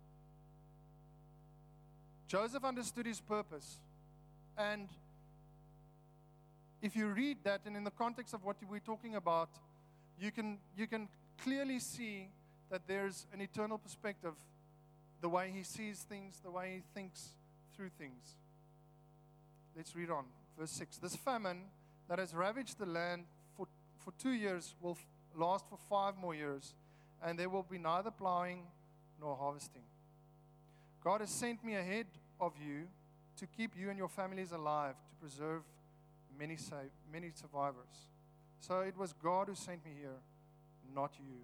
Joseph understood his purpose. And if you read that, and in the context of what we're talking about, you can clearly see that there's an eternal perspective, the way he sees things, the way he thinks through things. Let's read on. Verse 6. This famine that has ravaged the land for 2 years will last for 5 more years, and there will be neither plowing nor harvesting. God has sent me ahead of you to keep you and your families alive, to preserve many survivors. So it was God who sent me here, not you.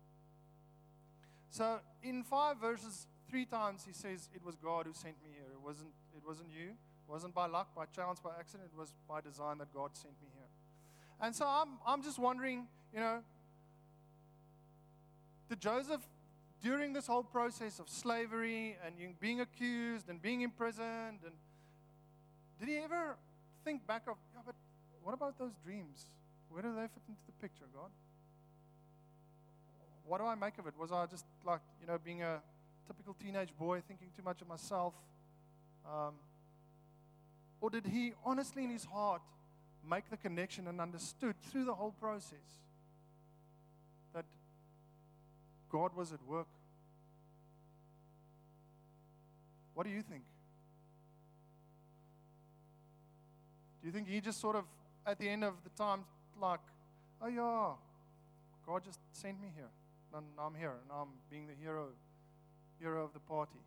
So in 5 verses, 3 times he says it was God who sent me here. It wasn't you. It wasn't by luck, by chance, by accident. It was by design that God sent me here. And so I'm just wondering, did Joseph, during this whole process of slavery and being accused and being imprisoned, and did he ever think back of, but what about those dreams? Where do they fit into the picture, God? What do I make of it? Was I just like, being a typical teenage boy, thinking too much of myself? Or did he honestly in his heart make the connection and understood through the whole process that God was at work? What do you think? Do you think he just sort of, at the end of the time, like, oh yeah, God just sent me here, and I'm here, and I'm being the hero of the party?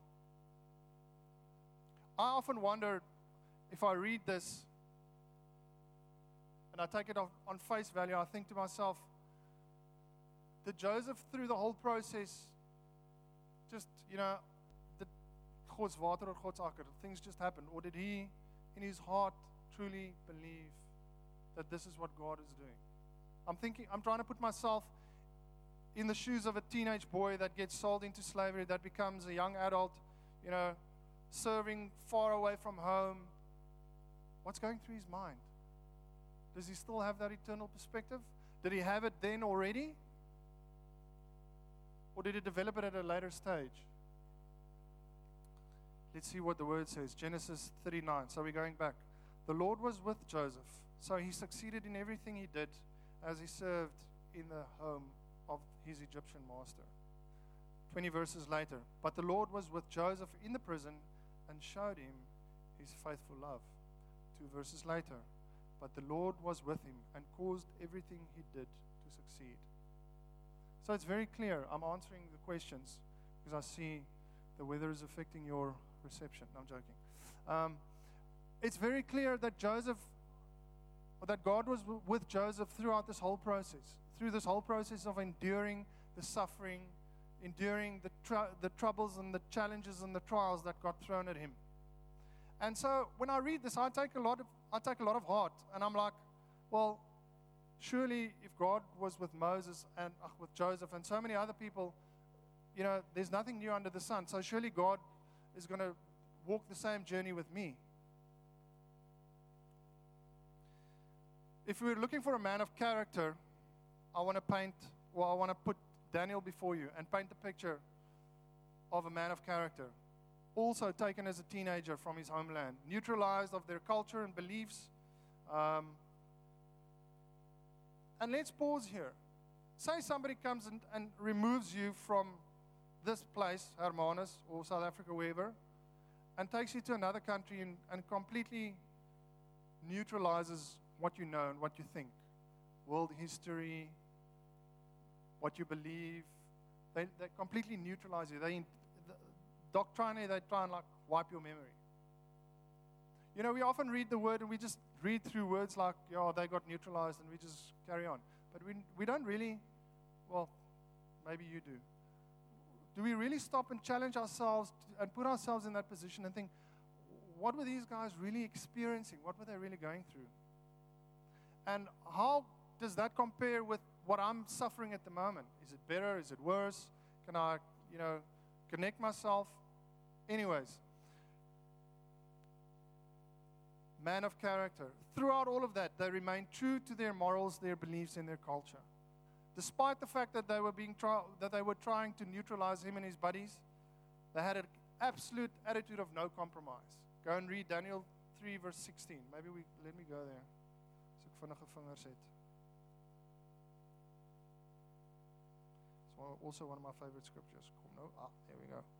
I often wonder if I read this and I take it on face value, I think to myself, did Joseph, through the whole process, just, did God's water or God's akker, things just happened? Or did he, in his heart, truly believe that this is what God is doing? I'm trying to put myself in the shoes of a teenage boy that gets sold into slavery, that becomes a young adult, serving far away from home. What's going through his mind? Does he still have that eternal perspective? Did he have it then already? Or did he develop it at a later stage? Let's see what the word says. Genesis 39. So we're going back. The Lord was with Joseph, so he succeeded in everything he did as he served in the home of his Egyptian master. 20 verses later. But the Lord was with Joseph in the prison and showed him his faithful love. 2 verses later. But the Lord was with him and caused everything he did to succeed. So it's very clear. I'm answering the questions because I see the weather is affecting your reception. No, I'm joking. It's very clear that God was with Joseph throughout this whole process. Through this whole process of enduring the suffering, enduring the troubles and the challenges and the trials that got thrown at him. And so when I read this, I take a lot of heart, and I'm like, well, surely if God was with Moses and with Joseph and so many other people, there's nothing new under the sun. So surely God is going to walk the same journey with me. If we're looking for a man of character, I want to put Daniel before you and paint the picture of a man of character, also taken as a teenager from his homeland, neutralized of their culture and beliefs. And let's pause here. Say somebody comes and removes you from this place, Hermanus or South Africa, wherever, and takes you to another country and completely neutralizes what you know and what you think. World history, what you believe. They completely neutralize you. Doctrinally, they try and like wipe your memory. You know, we often read the word and we just read through words like, yeah, they got neutralized, and we just carry on. But we don't really, well, maybe you do. Do we really stop and challenge ourselves and put ourselves in that position and think, what were these guys really experiencing? What were they really going through? And how does that compare with what I'm suffering at the moment? Is it better? Is it worse? Can I, connect myself? Anyways, man of character. Throughout all of that, they remained true to their morals, their beliefs, and their culture. Despite the fact that they were trying to neutralize him and his buddies, they had an absolute attitude of no compromise. Go and read Daniel 3, verse 16. Let me go there. So ek vinnige vingers het. It's also one of my favorite scriptures. There we go.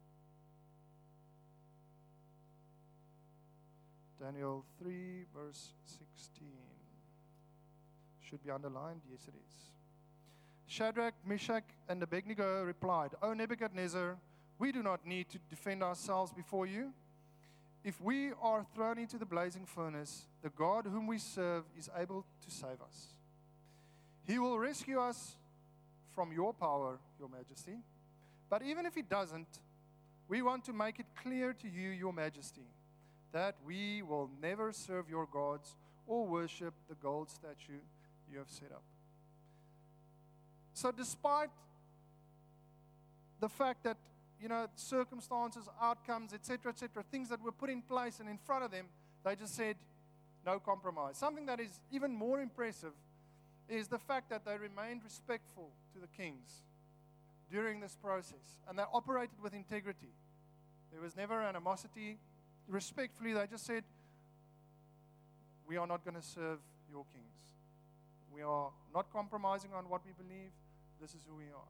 Daniel 3, verse 16. Should be underlined. Yes, it is. Shadrach, Meshach, and Abednego replied, O Nebuchadnezzar, we do not need to defend ourselves before you. If we are thrown into the blazing furnace, the God whom we serve is able to save us. He will rescue us from your power, your majesty. But even if he doesn't, we want to make it clear to you, your majesty, that we will never serve your gods or worship the gold statue you have set up. So despite the fact that, circumstances, outcomes, etc., things that were put in place and in front of them, they just said, no compromise. Something that is even more impressive is the fact that they remained respectful to the kings during this process, and they operated with integrity. There was never animosity. Respectfully, they just said, we are not going to serve your kings. We are not compromising on what we believe. This is who we are.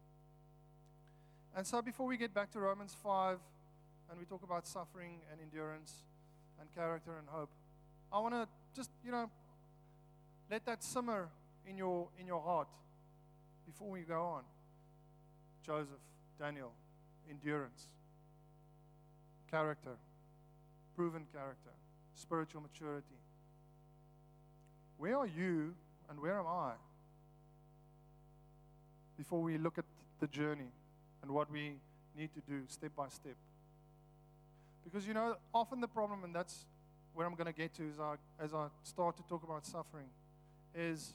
And so before we get back to Romans 5 and we talk about suffering and endurance and character and hope, I want to just, let that simmer in your heart before we go on. Joseph, Daniel, endurance, character, proven character, spiritual maturity. Where are you and where am I? Before we look at the journey and what we need to do step by step. Because, often the problem, and that's where I'm going to get to as I start to talk about suffering, is,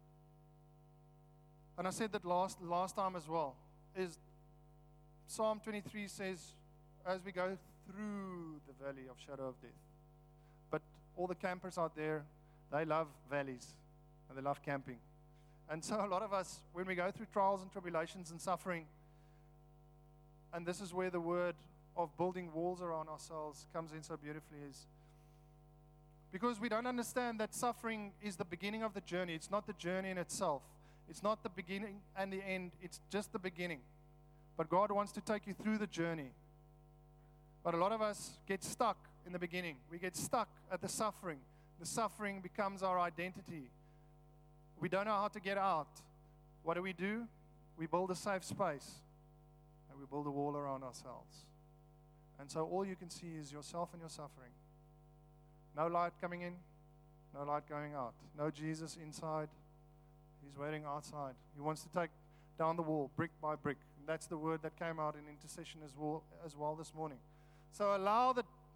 and I said that last time as well, is Psalm 23 says, as we go through the valley of shadow of death. But all the campers out there, they love valleys and they love camping. And so a lot of us, when we go through trials and tribulations and suffering, and this is where the word of building walls around ourselves comes in so beautifully, is because we don't understand that suffering is the beginning of the journey. It's not the journey in itself. It's not the beginning and the end. It's just the beginning. But God wants to take you through the journey. But a lot of us get stuck in the beginning. We get stuck at the suffering. The suffering becomes our identity. We don't know how to get out. What do? We build a safe space. And we build a wall around ourselves. And so all you can see is yourself and your suffering. No light coming in, no light going out. No Jesus inside. He's waiting outside. He wants to take down the wall, brick by brick. And that's the word that came out in intercession as well this morning. So allow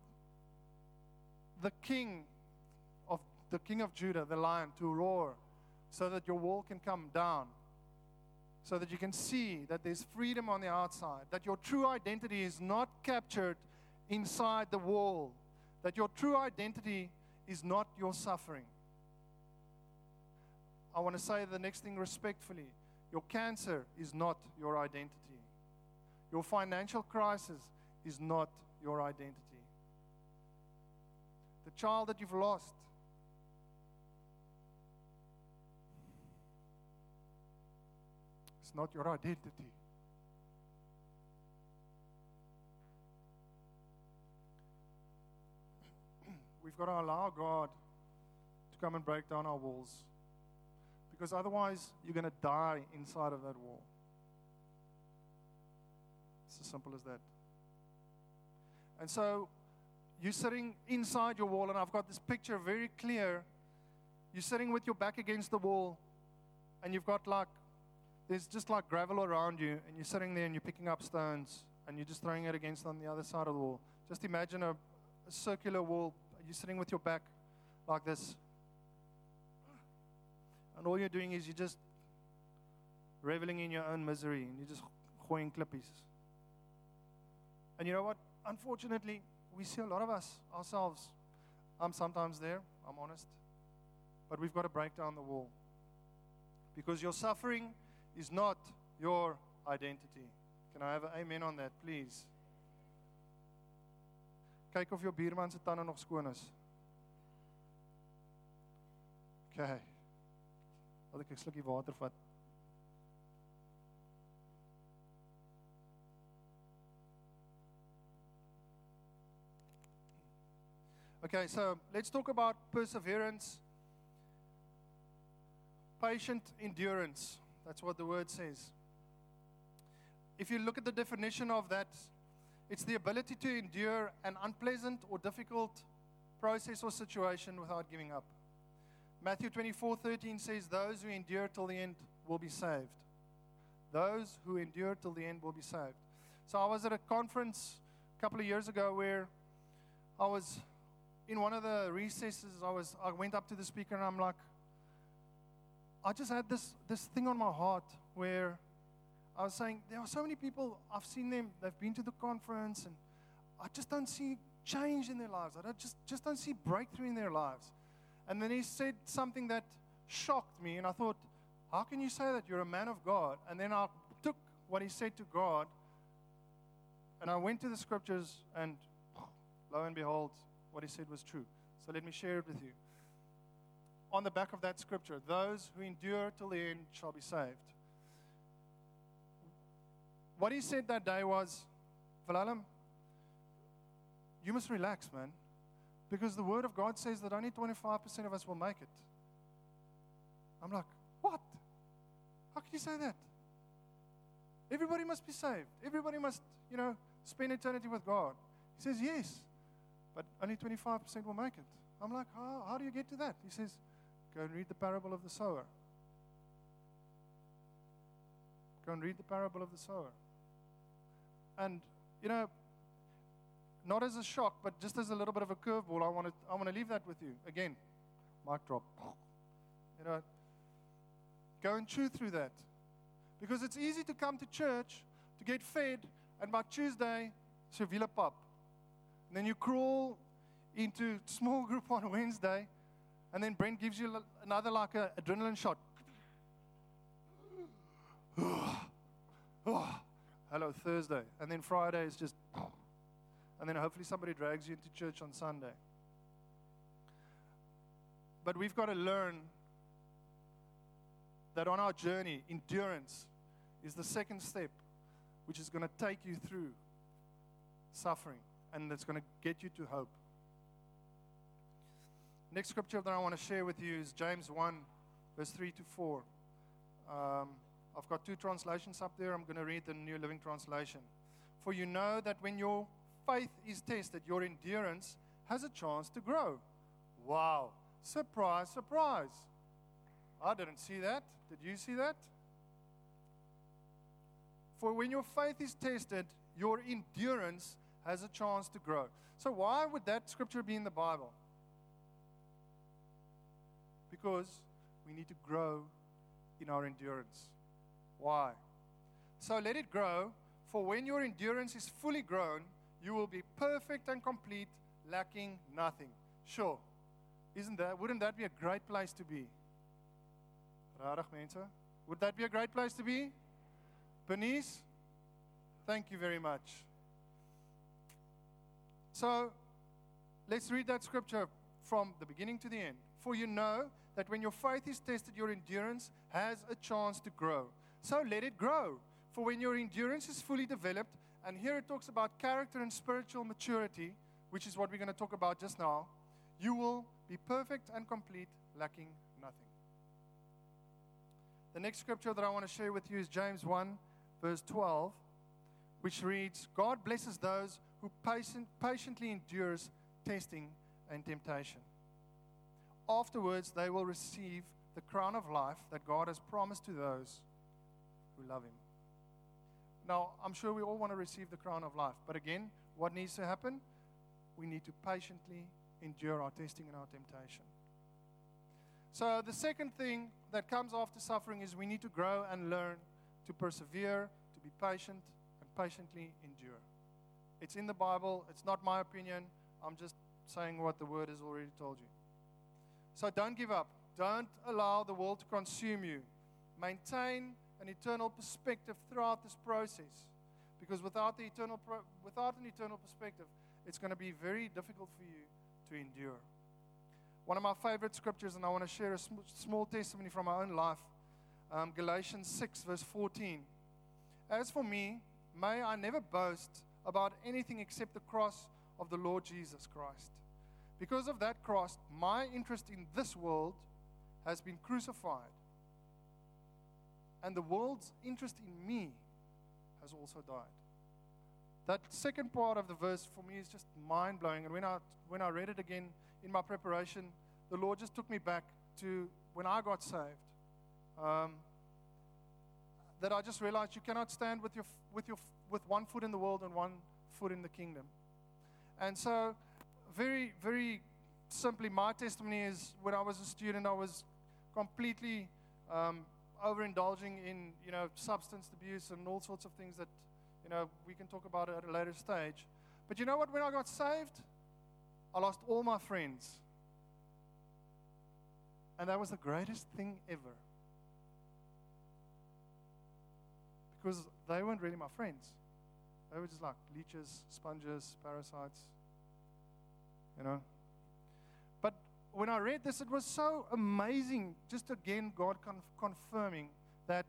the King of Judah, the Lion, to roar, so that your wall can come down, so that you can see that there's freedom on the outside, that your true identity is not captured inside the wall, that your true identity is not your suffering. I want to say the next thing respectfully. Your cancer is not your identity. Your financial crisis is not your identity. The child that you've lost, it's not your identity. We've got to allow God to come and break down our walls, because otherwise you're going to die inside of that wall. It's as simple as that. And so you're sitting inside your wall, and I've got this picture very clear. You're sitting with your back against the wall, and you've got there's just like gravel around you, and you're sitting there and you're picking up stones, and you're just throwing it against on the other side of the wall. Just imagine a circular wall. You're sitting with your back like this. And all you're doing is you're just reveling in your own misery, and you're just gooing klippies. And you know what? Unfortunately, we see a lot of us, ourselves. I'm sometimes there, I'm honest. But we've got to break down the wall. Because your suffering is not your identity. Can I have an amen on that, please? Kyk of jou buurman se tande nog skoon is. Okay. Laat ek 'n slukkie water vat. Okay, so let's talk about perseverance, patient endurance. That's what the word says. If you look at the definition of that, it's the ability to endure an unpleasant or difficult process or situation without giving up. Matthew 24:13 says, those who endure till the end will be saved. Those who endure till the end will be saved. So I was at a conference a couple of years ago where I was in one of the recesses. I went up to the speaker and I'm like, I just had this thing on my heart where I was saying, there are so many people, I've seen them, they've been to the conference, and I just don't see change in their lives. I just don't see breakthrough in their lives. And then he said something that shocked me, and I thought, how can you say that? You're a man of God. And then I took what he said to God, and I went to the scriptures, and lo and behold, what he said was true. So let me share it with you. On the back of that scripture, those who endure till the end shall be saved. What he said that day was, Valalam, you must relax, man. Because the Word of God says that only 25% of us will make it. I'm like, what? How can you say that? Everybody must be saved. Everybody must, spend eternity with God. He says, yes, but only 25% will make it. I'm like, how do you get to that? He says, go and read the parable of the sower. Go and read the parable of the sower. And, not as a shock, but just as a little bit of a curveball, I want to leave that with you. Again, mic drop. Go and chew through that. Because it's easy to come to church, to get fed, and by Tuesday, so wiele pap. And then you crawl into small group on Wednesday, and then Brent gives you another adrenaline shot. Hello, Thursday. And then Friday is just, and then hopefully somebody drags you into church on Sunday. But we've got to learn that on our journey, endurance is the second step, which is going to take you through suffering, and that's going to get you to hope. Next scripture that I want to share with you is James 1, verse 3 to 4. I've got two translations up there. I'm going to read the New Living Translation. For you know that when your faith is tested, your endurance has a chance to grow. Wow. Surprise, surprise. I didn't see that. Did you see that? For when your faith is tested, your endurance has a chance to grow. So why would that scripture be in the Bible? Because we need to grow in our endurance. Why? So let it grow, for when your endurance is fully grown, you will be perfect and complete, lacking nothing. Sure. Wouldn't that be a great place to be? Rarig mense? Would that be a great place to be? Bernice? Thank you very much. So, let's read that scripture from the beginning to the end. For you know that when your faith is tested, your endurance has a chance to grow. So let it grow. For when your endurance is fully developed, and here it talks about character and spiritual maturity, which is what we're going to talk about just now, you will be perfect and complete, lacking nothing. The next scripture that I want to share with you is James 1, verse 12, which reads, God blesses those who patiently endures testing and temptation. Afterwards, they will receive the crown of life that God has promised to those who love Him. Now, I'm sure we all want to receive the crown of life. But again, what needs to happen? We need to patiently endure our testing and our temptation. So the second thing that comes after suffering is we need to grow and learn to persevere, to be patient, and patiently endure. It's in the Bible. It's not my opinion. I'm just saying what the Word has already told you. So don't give up. Don't allow the world to consume you. Maintain an eternal perspective throughout this process. Because without an eternal perspective, it's going to be very difficult for you to endure. One of my favorite scriptures, and I want to share a small testimony from my own life, Galatians 6, verse 14. As for me, may I never boast about anything except the cross of the Lord Jesus Christ. Because of that cross, my interest in this world has been crucified. And the world's interest in me has also died. That second part of the verse for me is just mind-blowing. And when I read it again in my preparation, the Lord just took me back to when I got saved. That I just realized you cannot stand with one foot in the world and one foot in the kingdom. And so, very, very simply, my testimony is when I was a student, I was completely overindulging in, substance abuse and all sorts of things that, we can talk about it at a later stage. But you know what? When I got saved, I lost all my friends. And that was the greatest thing ever. Because they weren't really my friends. They were just like leeches, sponges, parasites, But when I read this, it was so amazing. Just again, God confirming that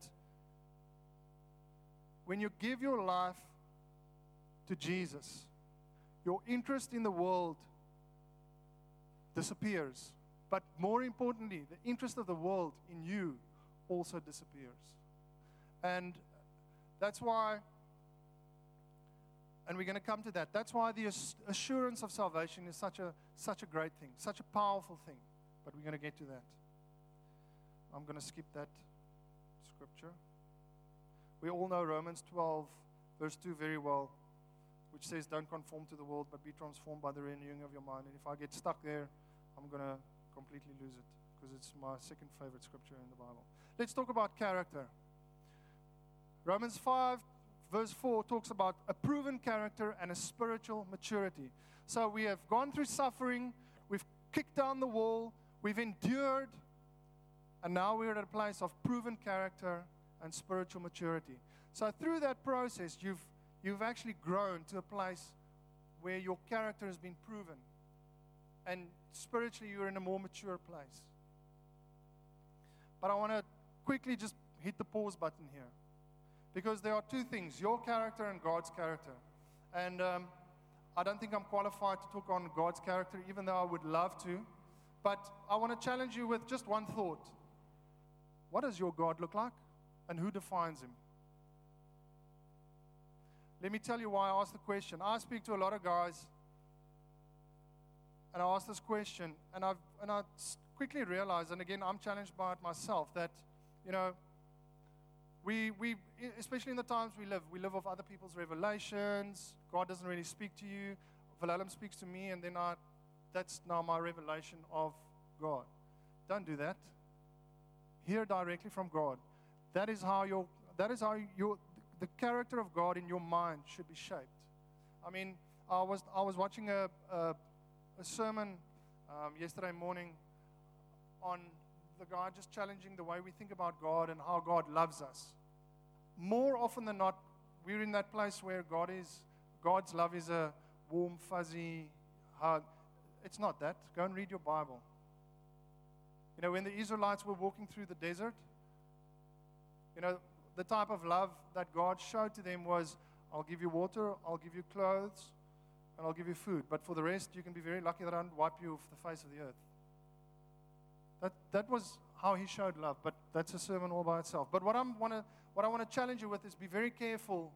when you give your life to Jesus, your interest in the world disappears. But more importantly, the interest of the world in you also disappears. And that's why, and we're going to come to that, that's why the assurance of salvation is such a great thing, such a powerful thing. But we're going to get to that. I'm going to skip that scripture. We all know Romans 12, verse 2 very well, which says, don't conform to the world, but be transformed by the renewing of your mind. And if I get stuck there, I'm going to completely lose it, because it's my second favorite scripture in the Bible. Let's talk about character. Romans 5, verse 4 talks about a proven character and a spiritual maturity. So we have gone through suffering, we've kicked down the wall, we've endured, and now we're at a place of proven character and spiritual maturity. So through that process, you've actually grown to a place where your character has been proven. And spiritually, you're in a more mature place. But I want to quickly just hit the pause button here. Because there are two things, your character and God's character. And I don't think I'm qualified to talk on God's character, even though I would love to. But I want to challenge you with just one thought. What does your God look like? And who defines Him? Let me tell you why I asked the question. I speak to a lot of guys, and I asked this question, and I quickly realized, and again, I'm challenged by it myself, that, we especially in the times we live off other people's revelations. God doesn't really speak to you. Valalam speaks to me, and then that's now my revelation of God. Don't do that. Hear directly from God. That is how the character of God in your mind should be shaped. I mean, I was watching a sermon yesterday morning on the guy just challenging the way we think about God and how God loves us. More often than not, we're in that place where God's love is a warm, fuzzy hug. It's not that. Go and read your Bible. You know, when the Israelites were walking through the desert, you know, the type of love that God showed to them was, I'll give you water, I'll give you clothes, and I'll give you food. But for the rest, you can be very lucky that I don't wipe you off the face of the earth. That was how he showed love, but that's a sermon all by itself. But what I want to challenge you with is be very careful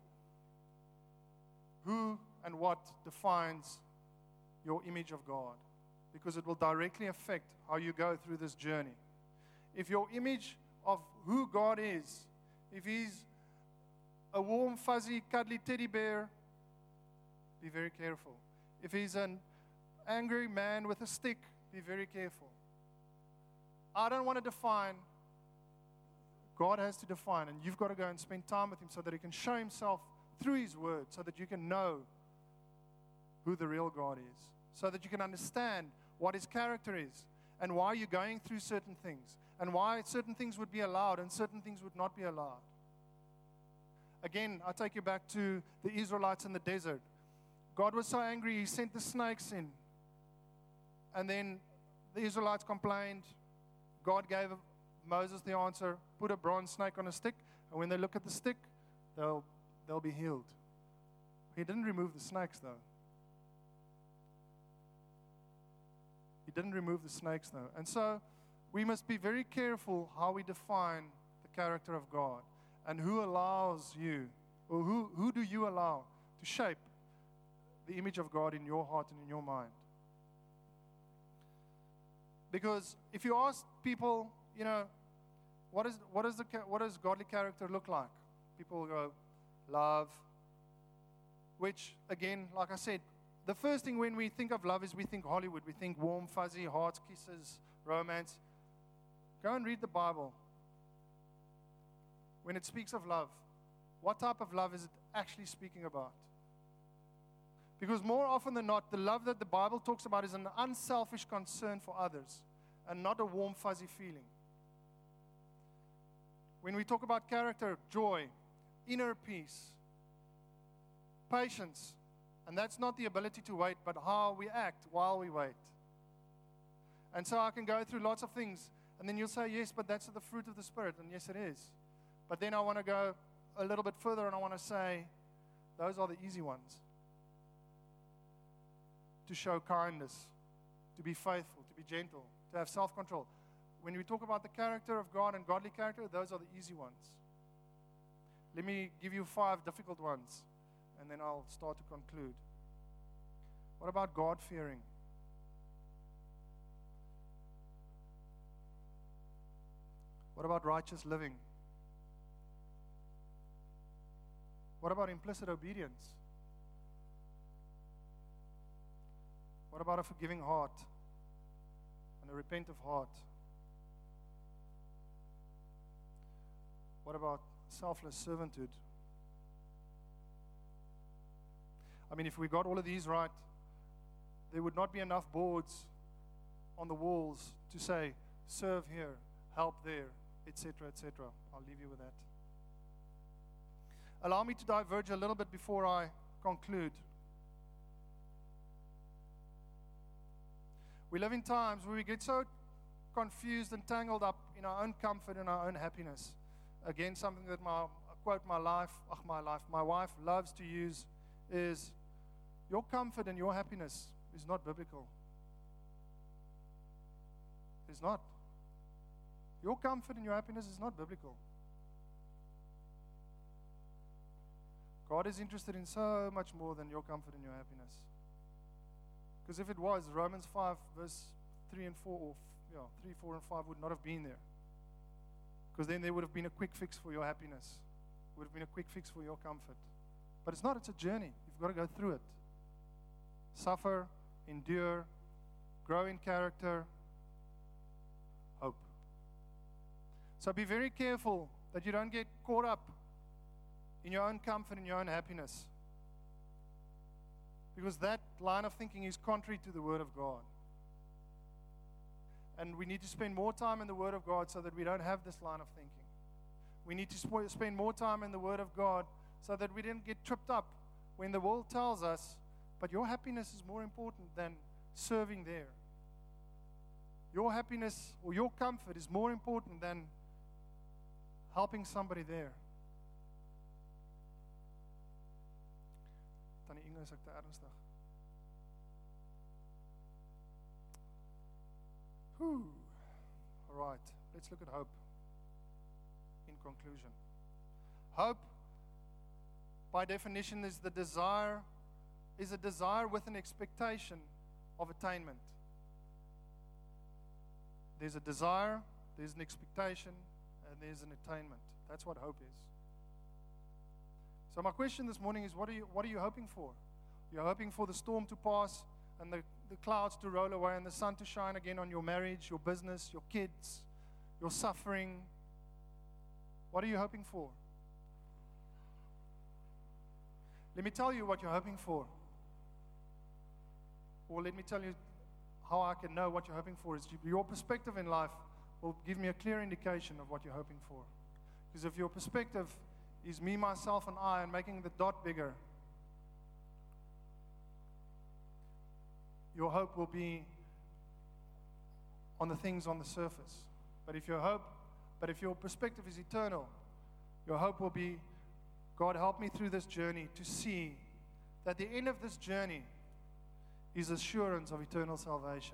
who and what defines your image of God, because it will directly affect how you go through this journey. If your image of who God is, if He's a warm, fuzzy, cuddly teddy bear, be very careful. If He's an angry man with a stick, be very careful. I don't want to define. God has to define, and you've got to go and spend time with Him so that He can show Himself through His Word, so that you can know who the real God is, so that you can understand what His character is and why you're going through certain things and why certain things would be allowed and certain things would not be allowed. Again, I take you back to the Israelites in the desert. God was so angry, He sent the snakes in. And then the Israelites complained. God gave Moses the answer, put a bronze snake on a stick, and when they look at the stick, they'll be healed. He didn't remove the snakes, though. He didn't remove the snakes, though. And so we must be very careful how we define the character of God and who allows you, or who do you allow to shape the image of God in your heart and in your mind. Because if you ask people, you know, what does godly character look like? People will go, love, which, again, like I said, the first thing when we think of love is we think Hollywood. We think warm, fuzzy, hearts, kisses, romance. Go and read the Bible. When it speaks of love, what type of love is it actually speaking about? Because more often than not, the love that the Bible talks about is an unselfish concern for others and not a warm, fuzzy feeling. When we talk about character, joy, inner peace, patience, and that's not the ability to wait, but how we act while we wait. And so I can go through lots of things, and then you'll say, yes, but that's the fruit of the Spirit, and yes, it is. But then I want to go a little bit further, and I want to say, those are the easy ones. To show kindness, to be faithful, to be gentle, to have self-control. When we talk about the character of God and godly character, those are the easy ones. Let me give you 5 difficult ones, and then I'll start to conclude. What about God-fearing? What about righteous living? What about implicit obedience? What about a forgiving heart and a repentant heart? What about selfless servanthood? I mean, if we got all of these right, there would not be enough boards on the walls to say, serve here, help there, etc., etc. I'll leave you with that. Allow me to diverge a little bit before I conclude. We live in times where we get so confused and tangled up in our own comfort and our own happiness. Again, something that my wife loves to use is, your comfort and your happiness is not biblical. It's not. Your comfort and your happiness is not biblical. God is interested in so much more than your comfort and your happiness. Because if it was, Romans 5, verse 3 and 4, or 3, 4, and 5 would not have been there. Because then there would have been a quick fix for your happiness. Would have been a quick fix for your comfort. But it's not, it's a journey. You've got to go through it. Suffer, endure, grow in character, hope. So be very careful that you don't get caught up in your own comfort and your own happiness. Because that line of thinking is contrary to the Word of God. And we need to spend more time in the Word of God so that we don't have this line of thinking. We need to spend more time in the Word of God so that we don't get tripped up when the world tells us, but your happiness is more important than serving there. Your happiness or your comfort is more important than helping somebody there. Tannie Inge, is ek te ernstig? All right, let's look at hope. In conclusion, hope, by definition, is a desire with an expectation of attainment. There's a desire, there's an expectation, and there's an attainment. That's what hope is. So my question this morning is, what are you hoping for? You're hoping for the storm to pass and the clouds to roll away and the sun to shine again on your marriage, your business, your kids, your suffering. What are you hoping for? Let me tell you what you're hoping for. Or let me tell you how I can know what you're hoping for. Is your perspective in life will give me a clear indication of what you're hoping for. Because if your perspective is me, myself, and I, and making the dot bigger, your hope will be on the things on the surface. But if your perspective is eternal, your hope will be, God, help me through this journey to see that the end of this journey is assurance of eternal salvation.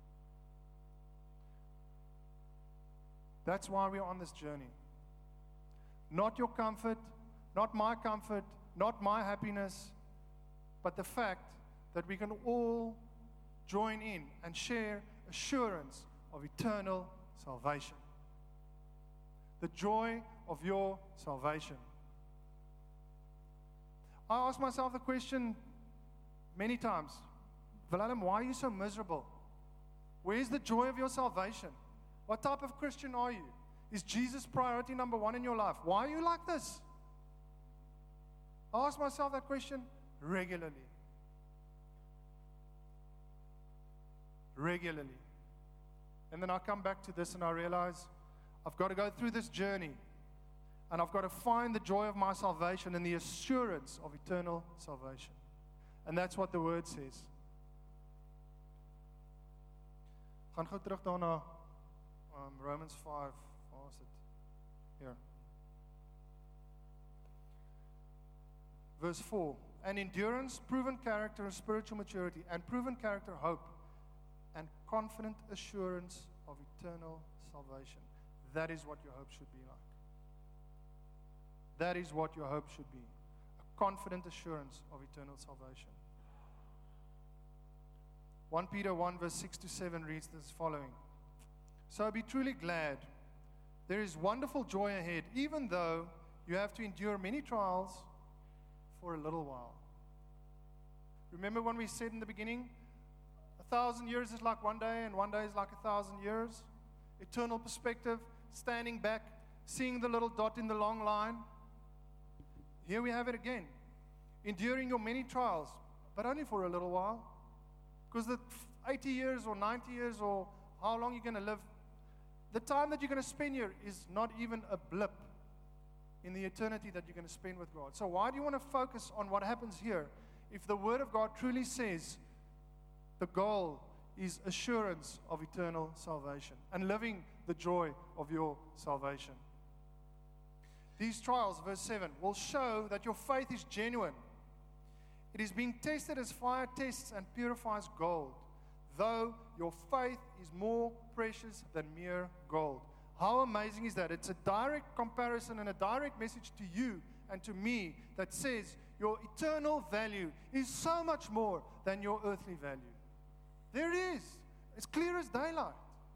That's why we're on this journey. Not your comfort, not my comfort, not my happiness, but the fact that we can all join in and share assurance of eternal salvation. The joy of your salvation. I ask myself the question many times, Willem, why are you so miserable? Where's the joy of your salvation? What type of Christian are you? Is Jesus priority number one in your life? Why are you like this? I ask myself that question regularly. Regularly. And then I come back to this and I realize I've got to go through this journey and I've got to find the joy of my salvation and the assurance of eternal salvation. And that's what the word says. Gaan gou terug daarna Romans 5. Waar is it? Here. Verse 4. And endurance, proven character, spiritual maturity, and proven character, hope, and confident assurance of eternal salvation. That is what your hope should be like. That is what your hope should be. A confident assurance of eternal salvation. 1 Peter 1 verse 6 to 7 reads this following. So be truly glad. There is wonderful joy ahead, even though you have to endure many trials for a little while. Remember when we said in the beginning, 1,000 years is like one day, and one day is like 1,000 years? Eternal perspective, standing back, seeing the little dot in the long line. Here we have it again. Enduring your many trials, but only for a little while. Because the 80 years or 90 years or how long you're going to live, the time that you're going to spend here is not even a blip in the eternity that you're going to spend with God. So why do you want to focus on what happens here if the Word of God truly says the goal is assurance of eternal salvation and living the joy of your salvation? These trials, verse 7, will show that your faith is genuine. It is being tested as fire tests and purifies gold, though your faith is more precious than mere gold. How amazing is that? It's a direct comparison and a direct message to you and to me that says your eternal value is so much more than your earthly value. There it is. It's clear as daylight.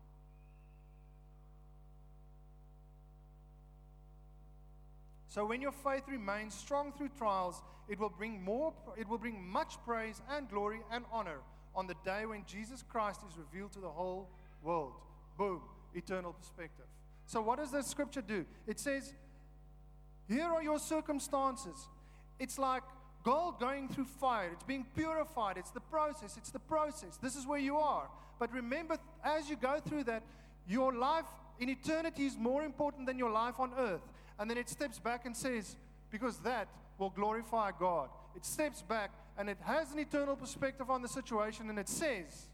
So when your faith remains strong through trials, it will bring much praise and glory and honor on the day when Jesus Christ is revealed to the whole world. Boom, eternal perspective. So what does the scripture do? It says, here are your circumstances. It's like gold going through fire. It's being purified. It's the process. It's the process. This is where you are. But remember, as you go through that, your life in eternity is more important than your life on earth. And then it steps back and says, because that will glorify God. It steps back and it has an eternal perspective on the situation, and it says,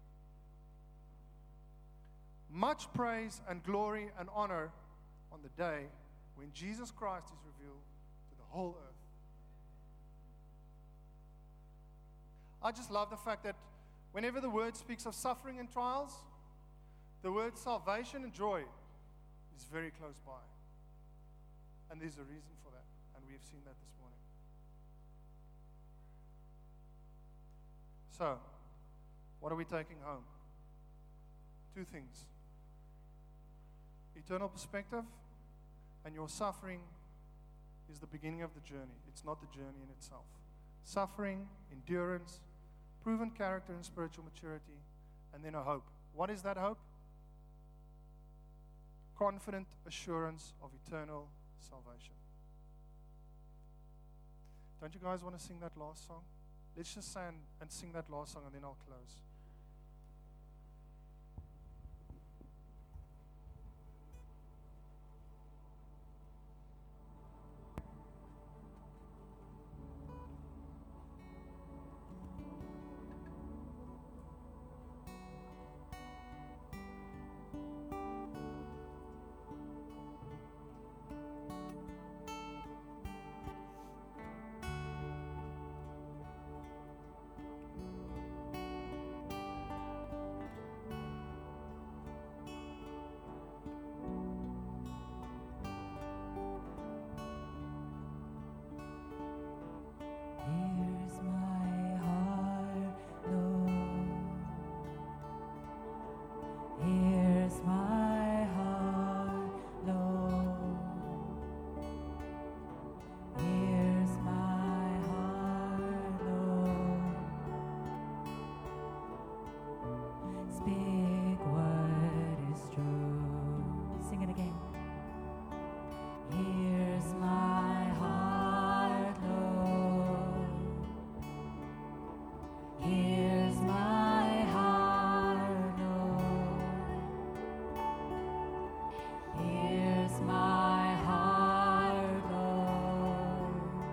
much praise and glory and honor on the day when Jesus Christ is revealed to the whole earth. I just love the fact that whenever the word speaks of suffering and trials, the word salvation and joy is very close by. And there's a reason for that. And we have seen that this morning. So, what are we taking home? Two things. Eternal perspective, and your suffering is the beginning of the journey. It's not the journey in itself. Suffering, endurance, proven character and spiritual maturity, and then a hope. What is that hope? Confident assurance of eternal salvation. Don't you guys want to sing that last song? Let's just stand and sing that last song, and then I'll close. Here's my heart, Lord. Here's my heart, Lord. Here's my heart, Lord. Speak what is true. Sing it again. Here's my heart, Lord. Here's my heart, Lord. Here's my heart, Lord.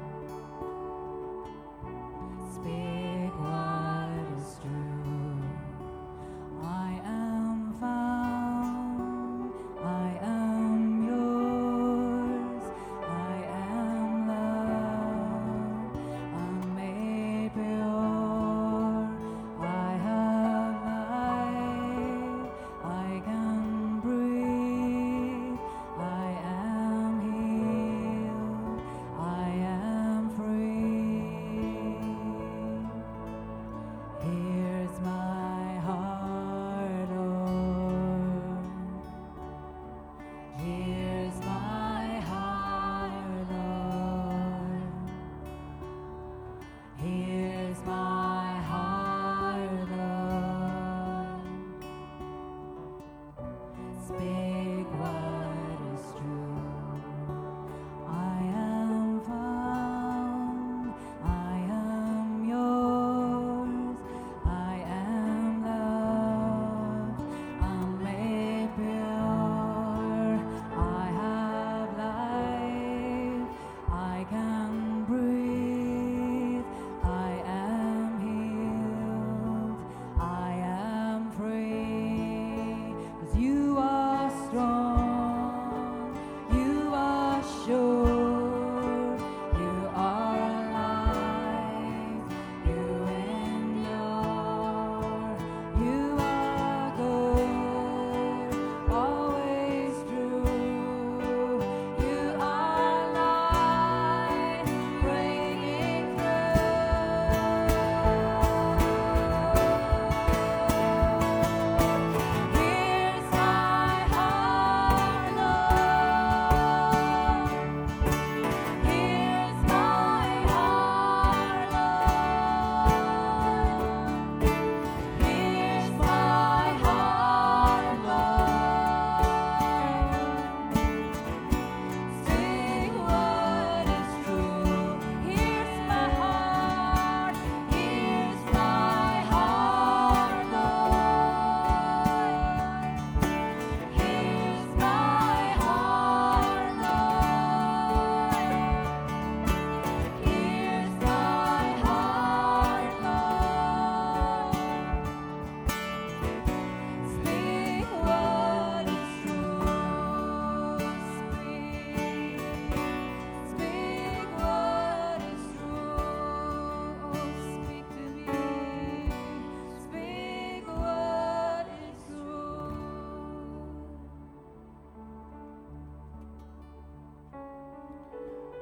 Speak what is true. I am found, I am yours, I am loved, I'm made pure, I have life, I can breathe, I am healed, I am free. Here's my heart, Lord. Here's my heart, Lord. Here's my heart, Lord. Speak what is true. I am found, I am yours, I am loved, I'm made pure, I have life, I can breathe, I am healed, I am free, 'cause you are strong.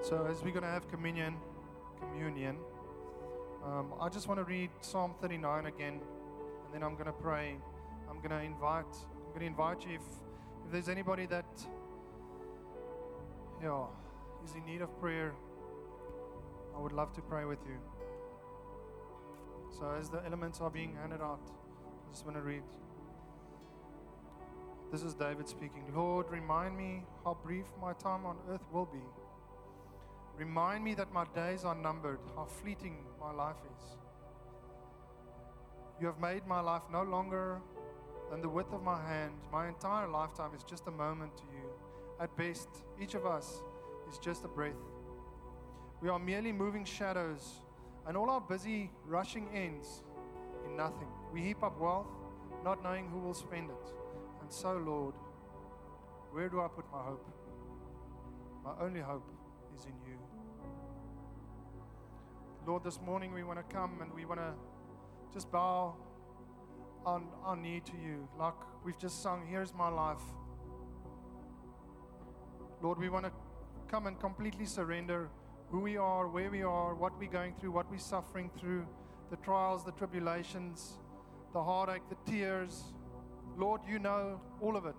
So as we're going to have communion, I just want to read Psalm 39 again, and then I'm going to pray. I'm going to invite you if there's anybody that is in need of prayer, I would love to pray with you. So as the elements are being handed out, I just want to read. This is David speaking. Lord, remind me how brief my time on earth will be. Remind me that my days are numbered, how fleeting my life is. You have made my life no longer than the width of my hand. My entire lifetime is just a moment to you. At best, each of us is just a breath. We are merely moving shadows, and all our busy rushing ends in nothing. We heap up wealth, not knowing who will spend it. And so, Lord, where do I put my hope? My only hope is in you. Lord, this morning we want to come and we want to just bow on our knee to you. Like we've just sung, here's my life. Lord, we want to come and completely surrender who we are, where we are, what we're going through, what we're suffering through, the trials, the tribulations, the heartache, the tears. Lord, you know all of it.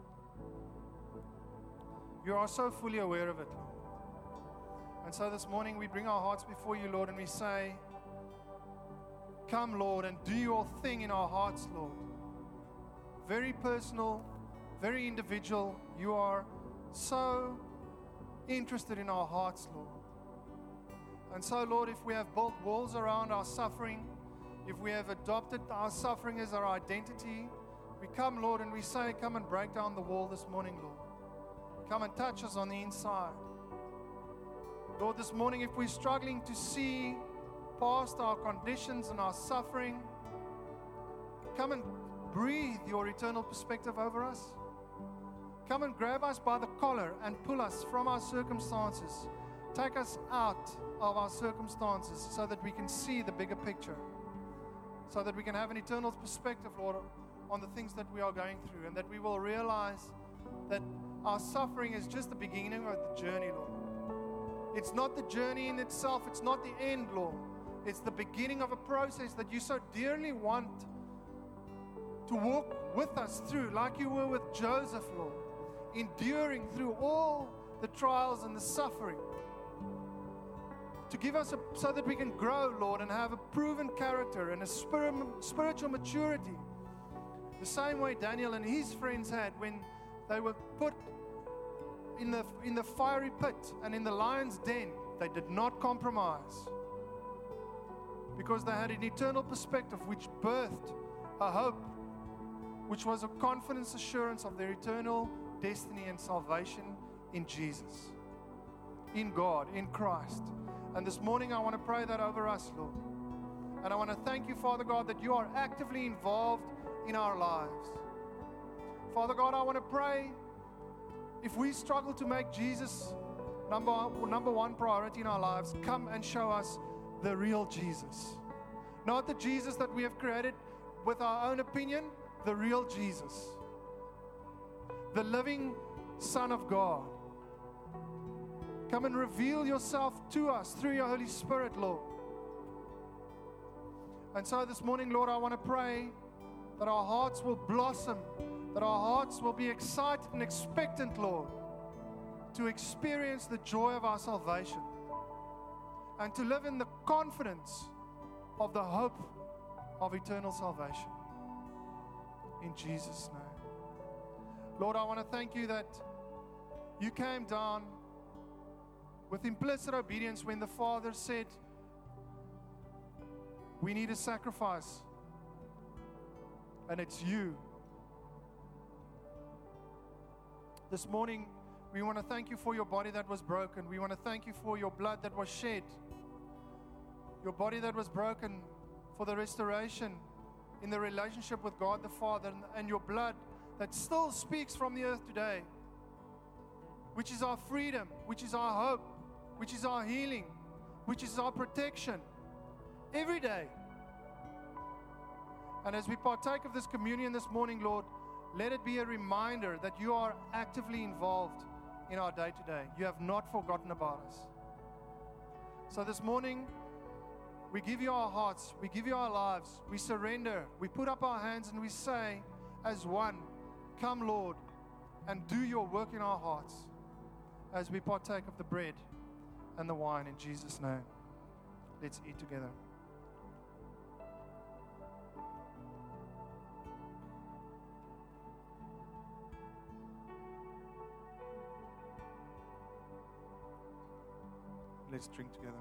You are so fully aware of it, Lord. And so this morning we bring our hearts before you, Lord, and we say, come, Lord, and do your thing in our hearts, Lord. Very personal, very individual. You are so interested in our hearts, Lord. And so, Lord, if we have built walls around our suffering, if we have adopted our suffering as our identity, we come, Lord, and we say, come and break down the wall this morning, Lord. Come and touch us on the inside. Lord, this morning, if we're struggling to see past our conditions and our suffering, come and breathe your eternal perspective over us. Come and grab us by the collar and pull us from our circumstances. Take us out of our circumstances so that we can see the bigger picture, so that we can have an eternal perspective, Lord, on the things that we are going through, and that we will realize that our suffering is just the beginning of the journey, Lord. It's not the journey in itself. It's not the end, Lord. It's the beginning of a process that you so dearly want to walk with us through, like you were with Joseph, Lord, enduring through all the trials and the suffering, to give us so that we can grow, Lord, and have a proven character and a spiritual maturity, the same way Daniel and his friends had when they were put in the fiery pit and in the lion's den. They did not compromise, because they had an eternal perspective which birthed a hope, which was a confidence assurance of their eternal destiny and salvation in Jesus, in God, in Christ. And this morning I want to pray that over us, Lord. And I want to thank you, Father God, that you are actively involved in our lives. Father God, I want to pray, if we struggle to make Jesus number one priority in our lives, come and show us the real Jesus. Not the Jesus that we have created with our own opinion, the real Jesus. The living Son of God. Come and reveal yourself to us through your Holy Spirit, Lord. And so this morning, Lord, I want to pray that our hearts will blossom, that our hearts will be excited and expectant, Lord, to experience the joy of our salvation and to live in the confidence of the hope of eternal salvation. In Jesus' name. Lord, I want to thank you that you came down with implicit obedience when the Father said, we need a sacrifice, and it's you. This morning, we want to thank you for your body that was broken. We want to thank you for your blood that was shed. Your body that was broken for the restoration in the relationship with God the Father, and your blood that still speaks from the earth today, which is our freedom, which is our hope, which is our healing, which is our protection every day. And as we partake of this communion this morning, Lord, let it be a reminder that you are actively involved in our day to day. You have not forgotten about us. So this morning, we give you our hearts, we give you our lives, we surrender, we put up our hands and we say as one, come Lord, and do your work in our hearts as we partake of the bread and the wine in Jesus' name. Let's eat together. Let's drink together.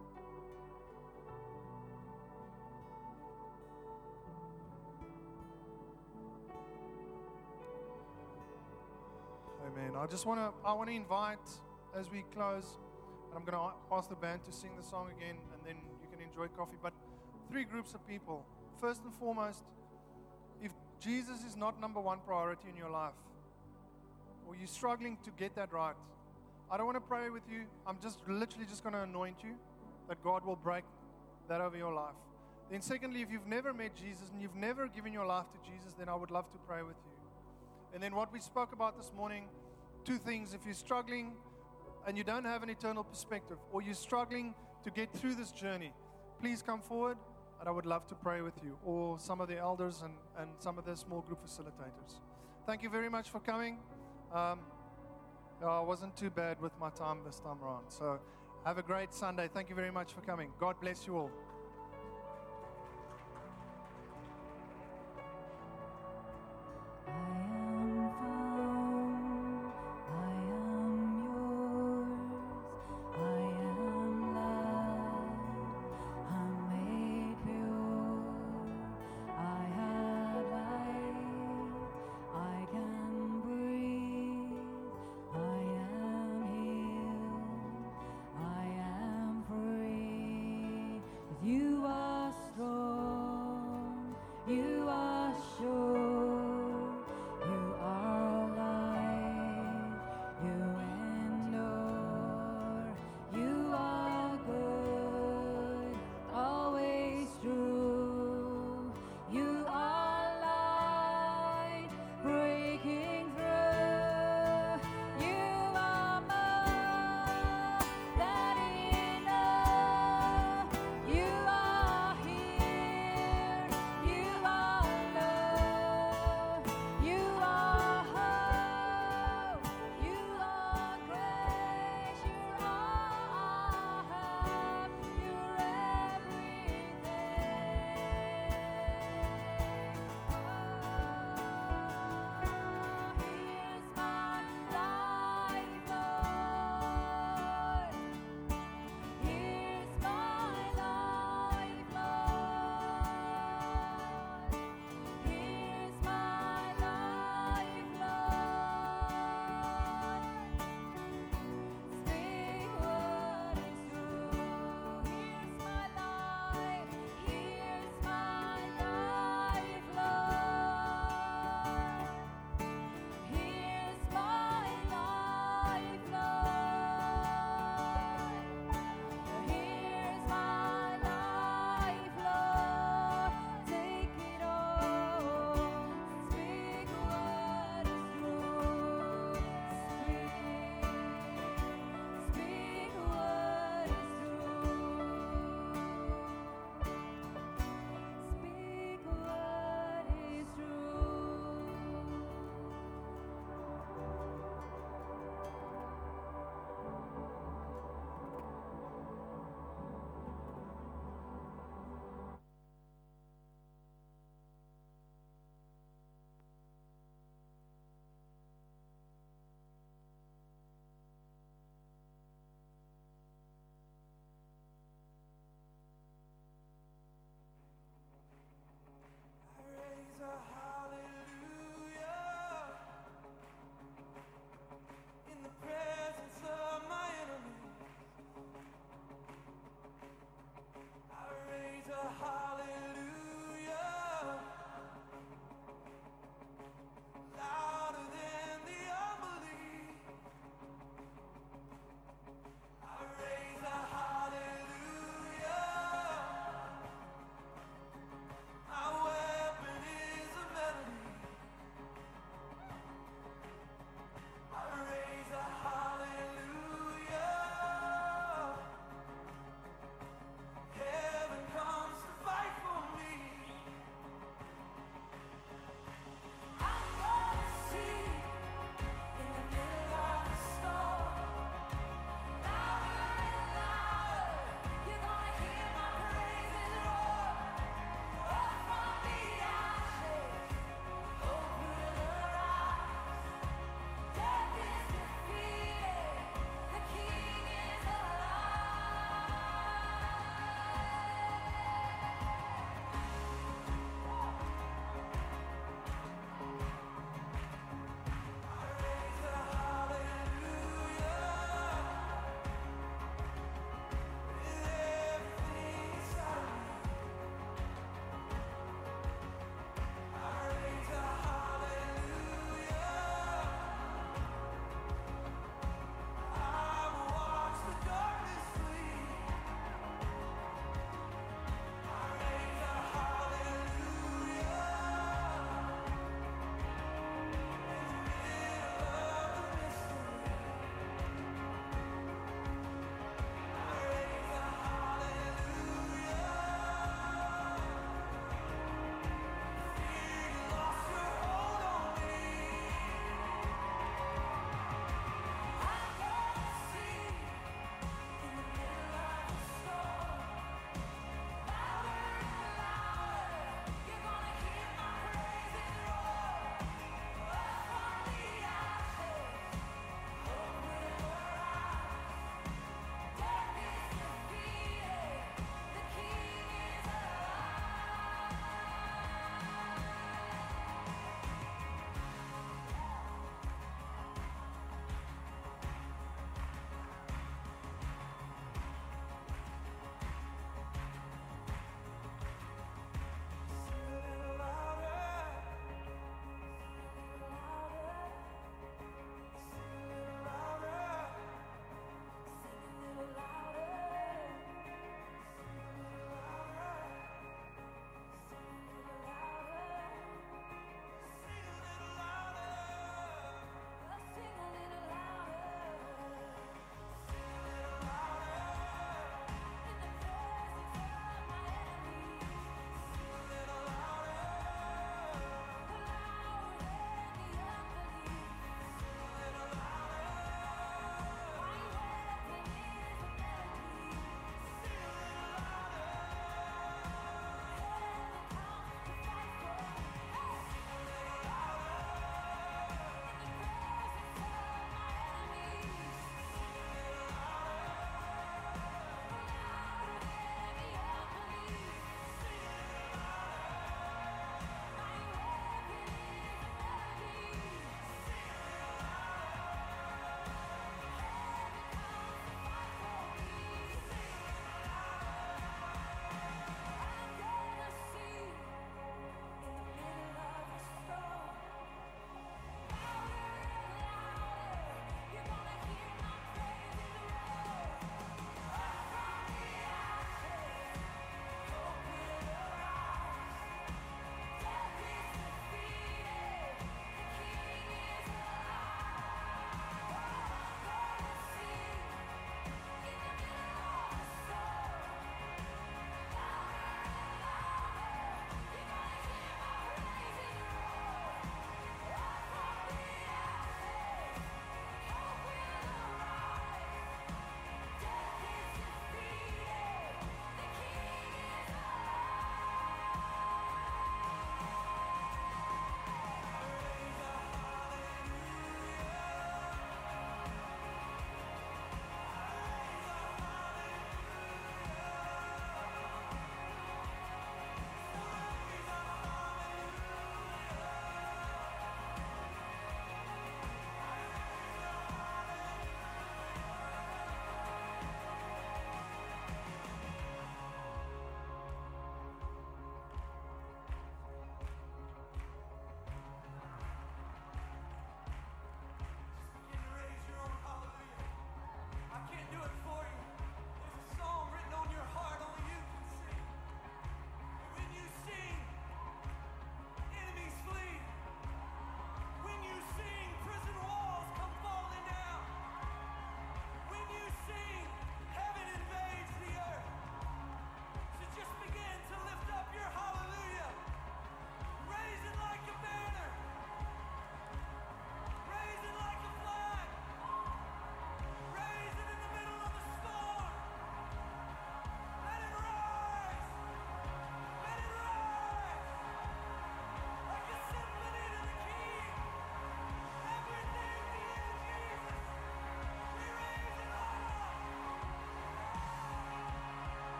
Amen. I want to invite, as we close, and I'm going to ask the band to sing the song again, and then you can enjoy coffee. But 3 groups of people. First and foremost, if Jesus is not number one priority in your life, or you're struggling to get that right, I don't want to pray with you. I'm literally just going to anoint you that God will break that over your life. Then secondly, if you've never met Jesus and you've never given your life to Jesus, then I would love to pray with you. And then what we spoke about this morning, 2 things. If you're struggling and you don't have an eternal perspective, or you're struggling to get through this journey, please come forward and I would love to pray with you, or some of the elders and some of the small group facilitators. Thank you very much for coming. I wasn't too bad with my time this time around. So have a great Sunday. Thank you very much for coming. God bless you all.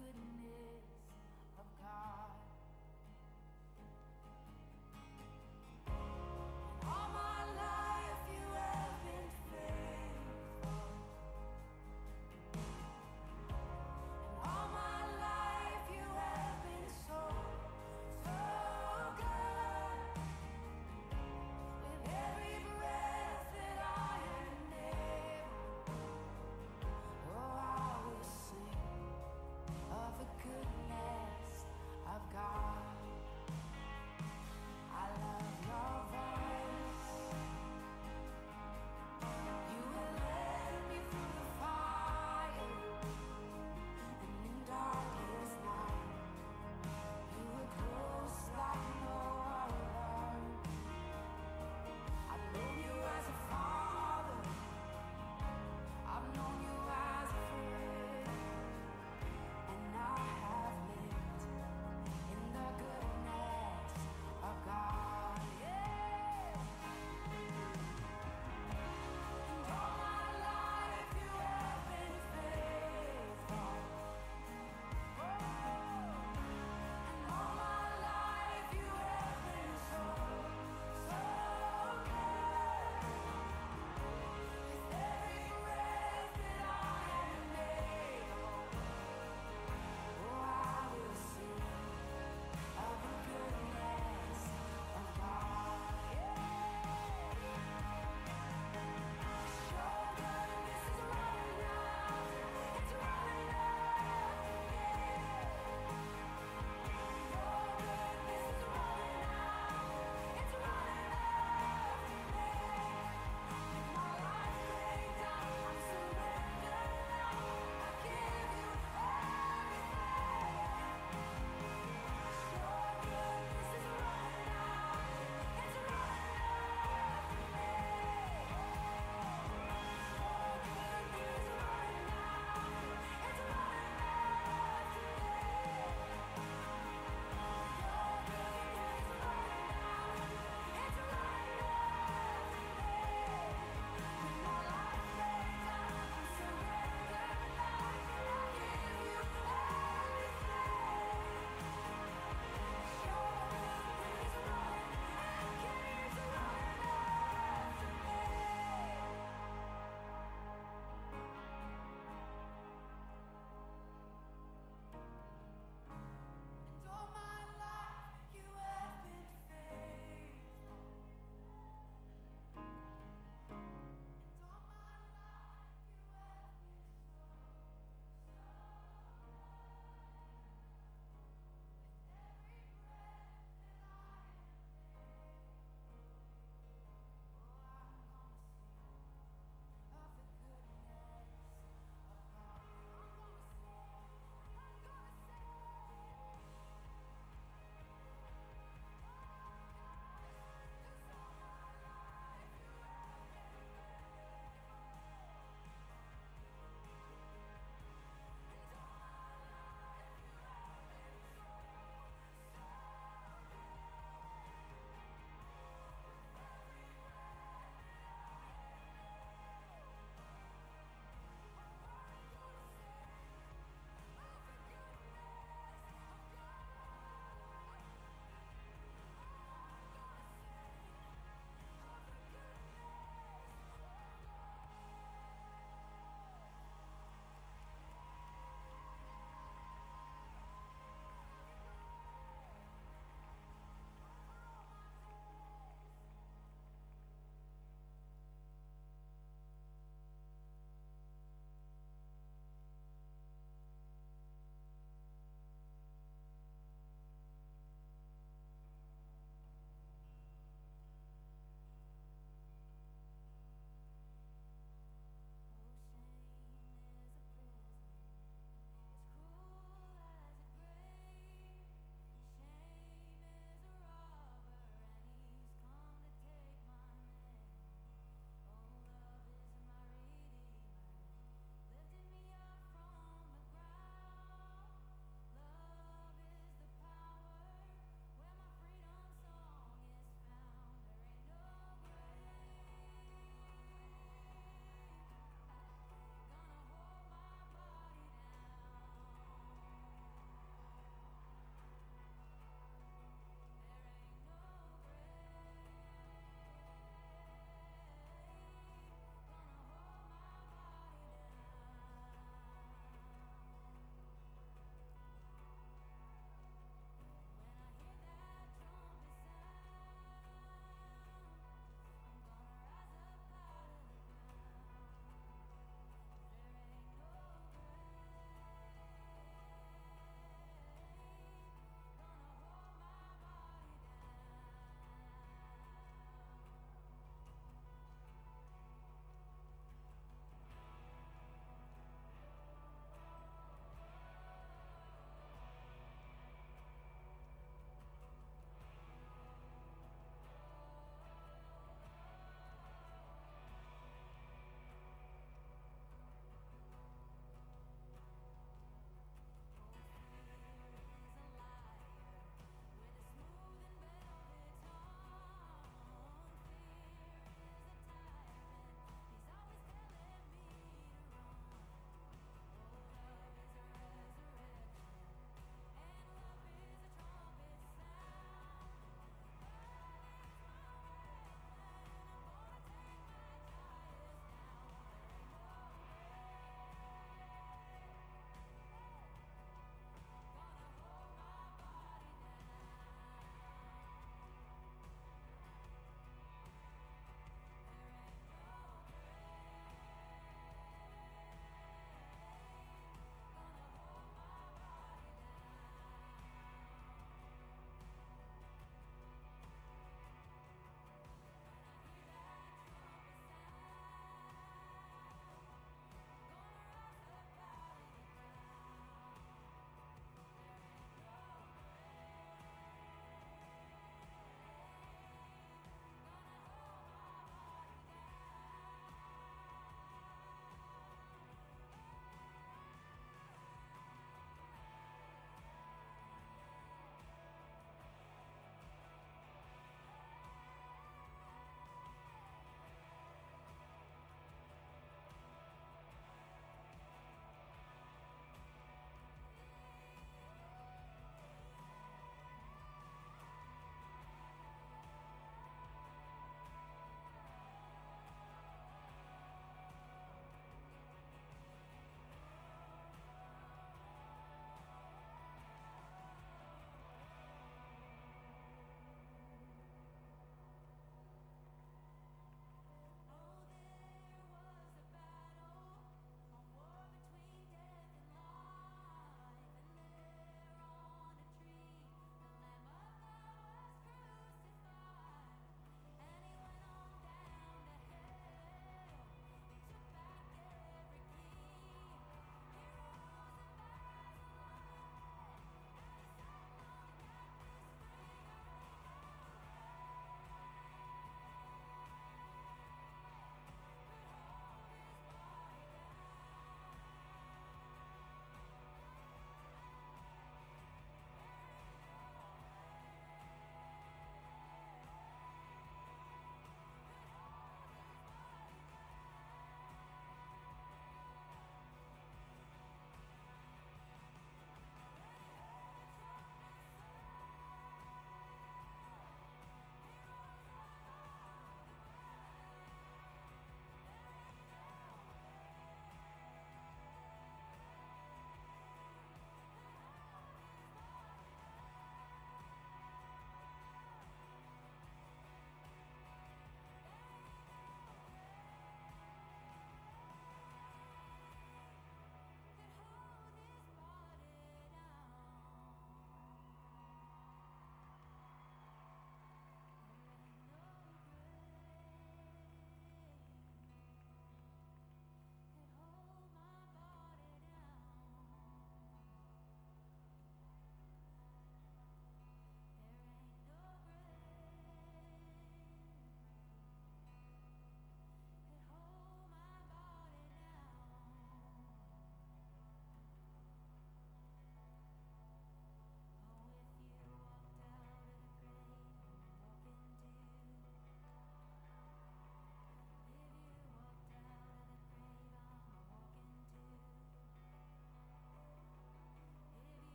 couldn't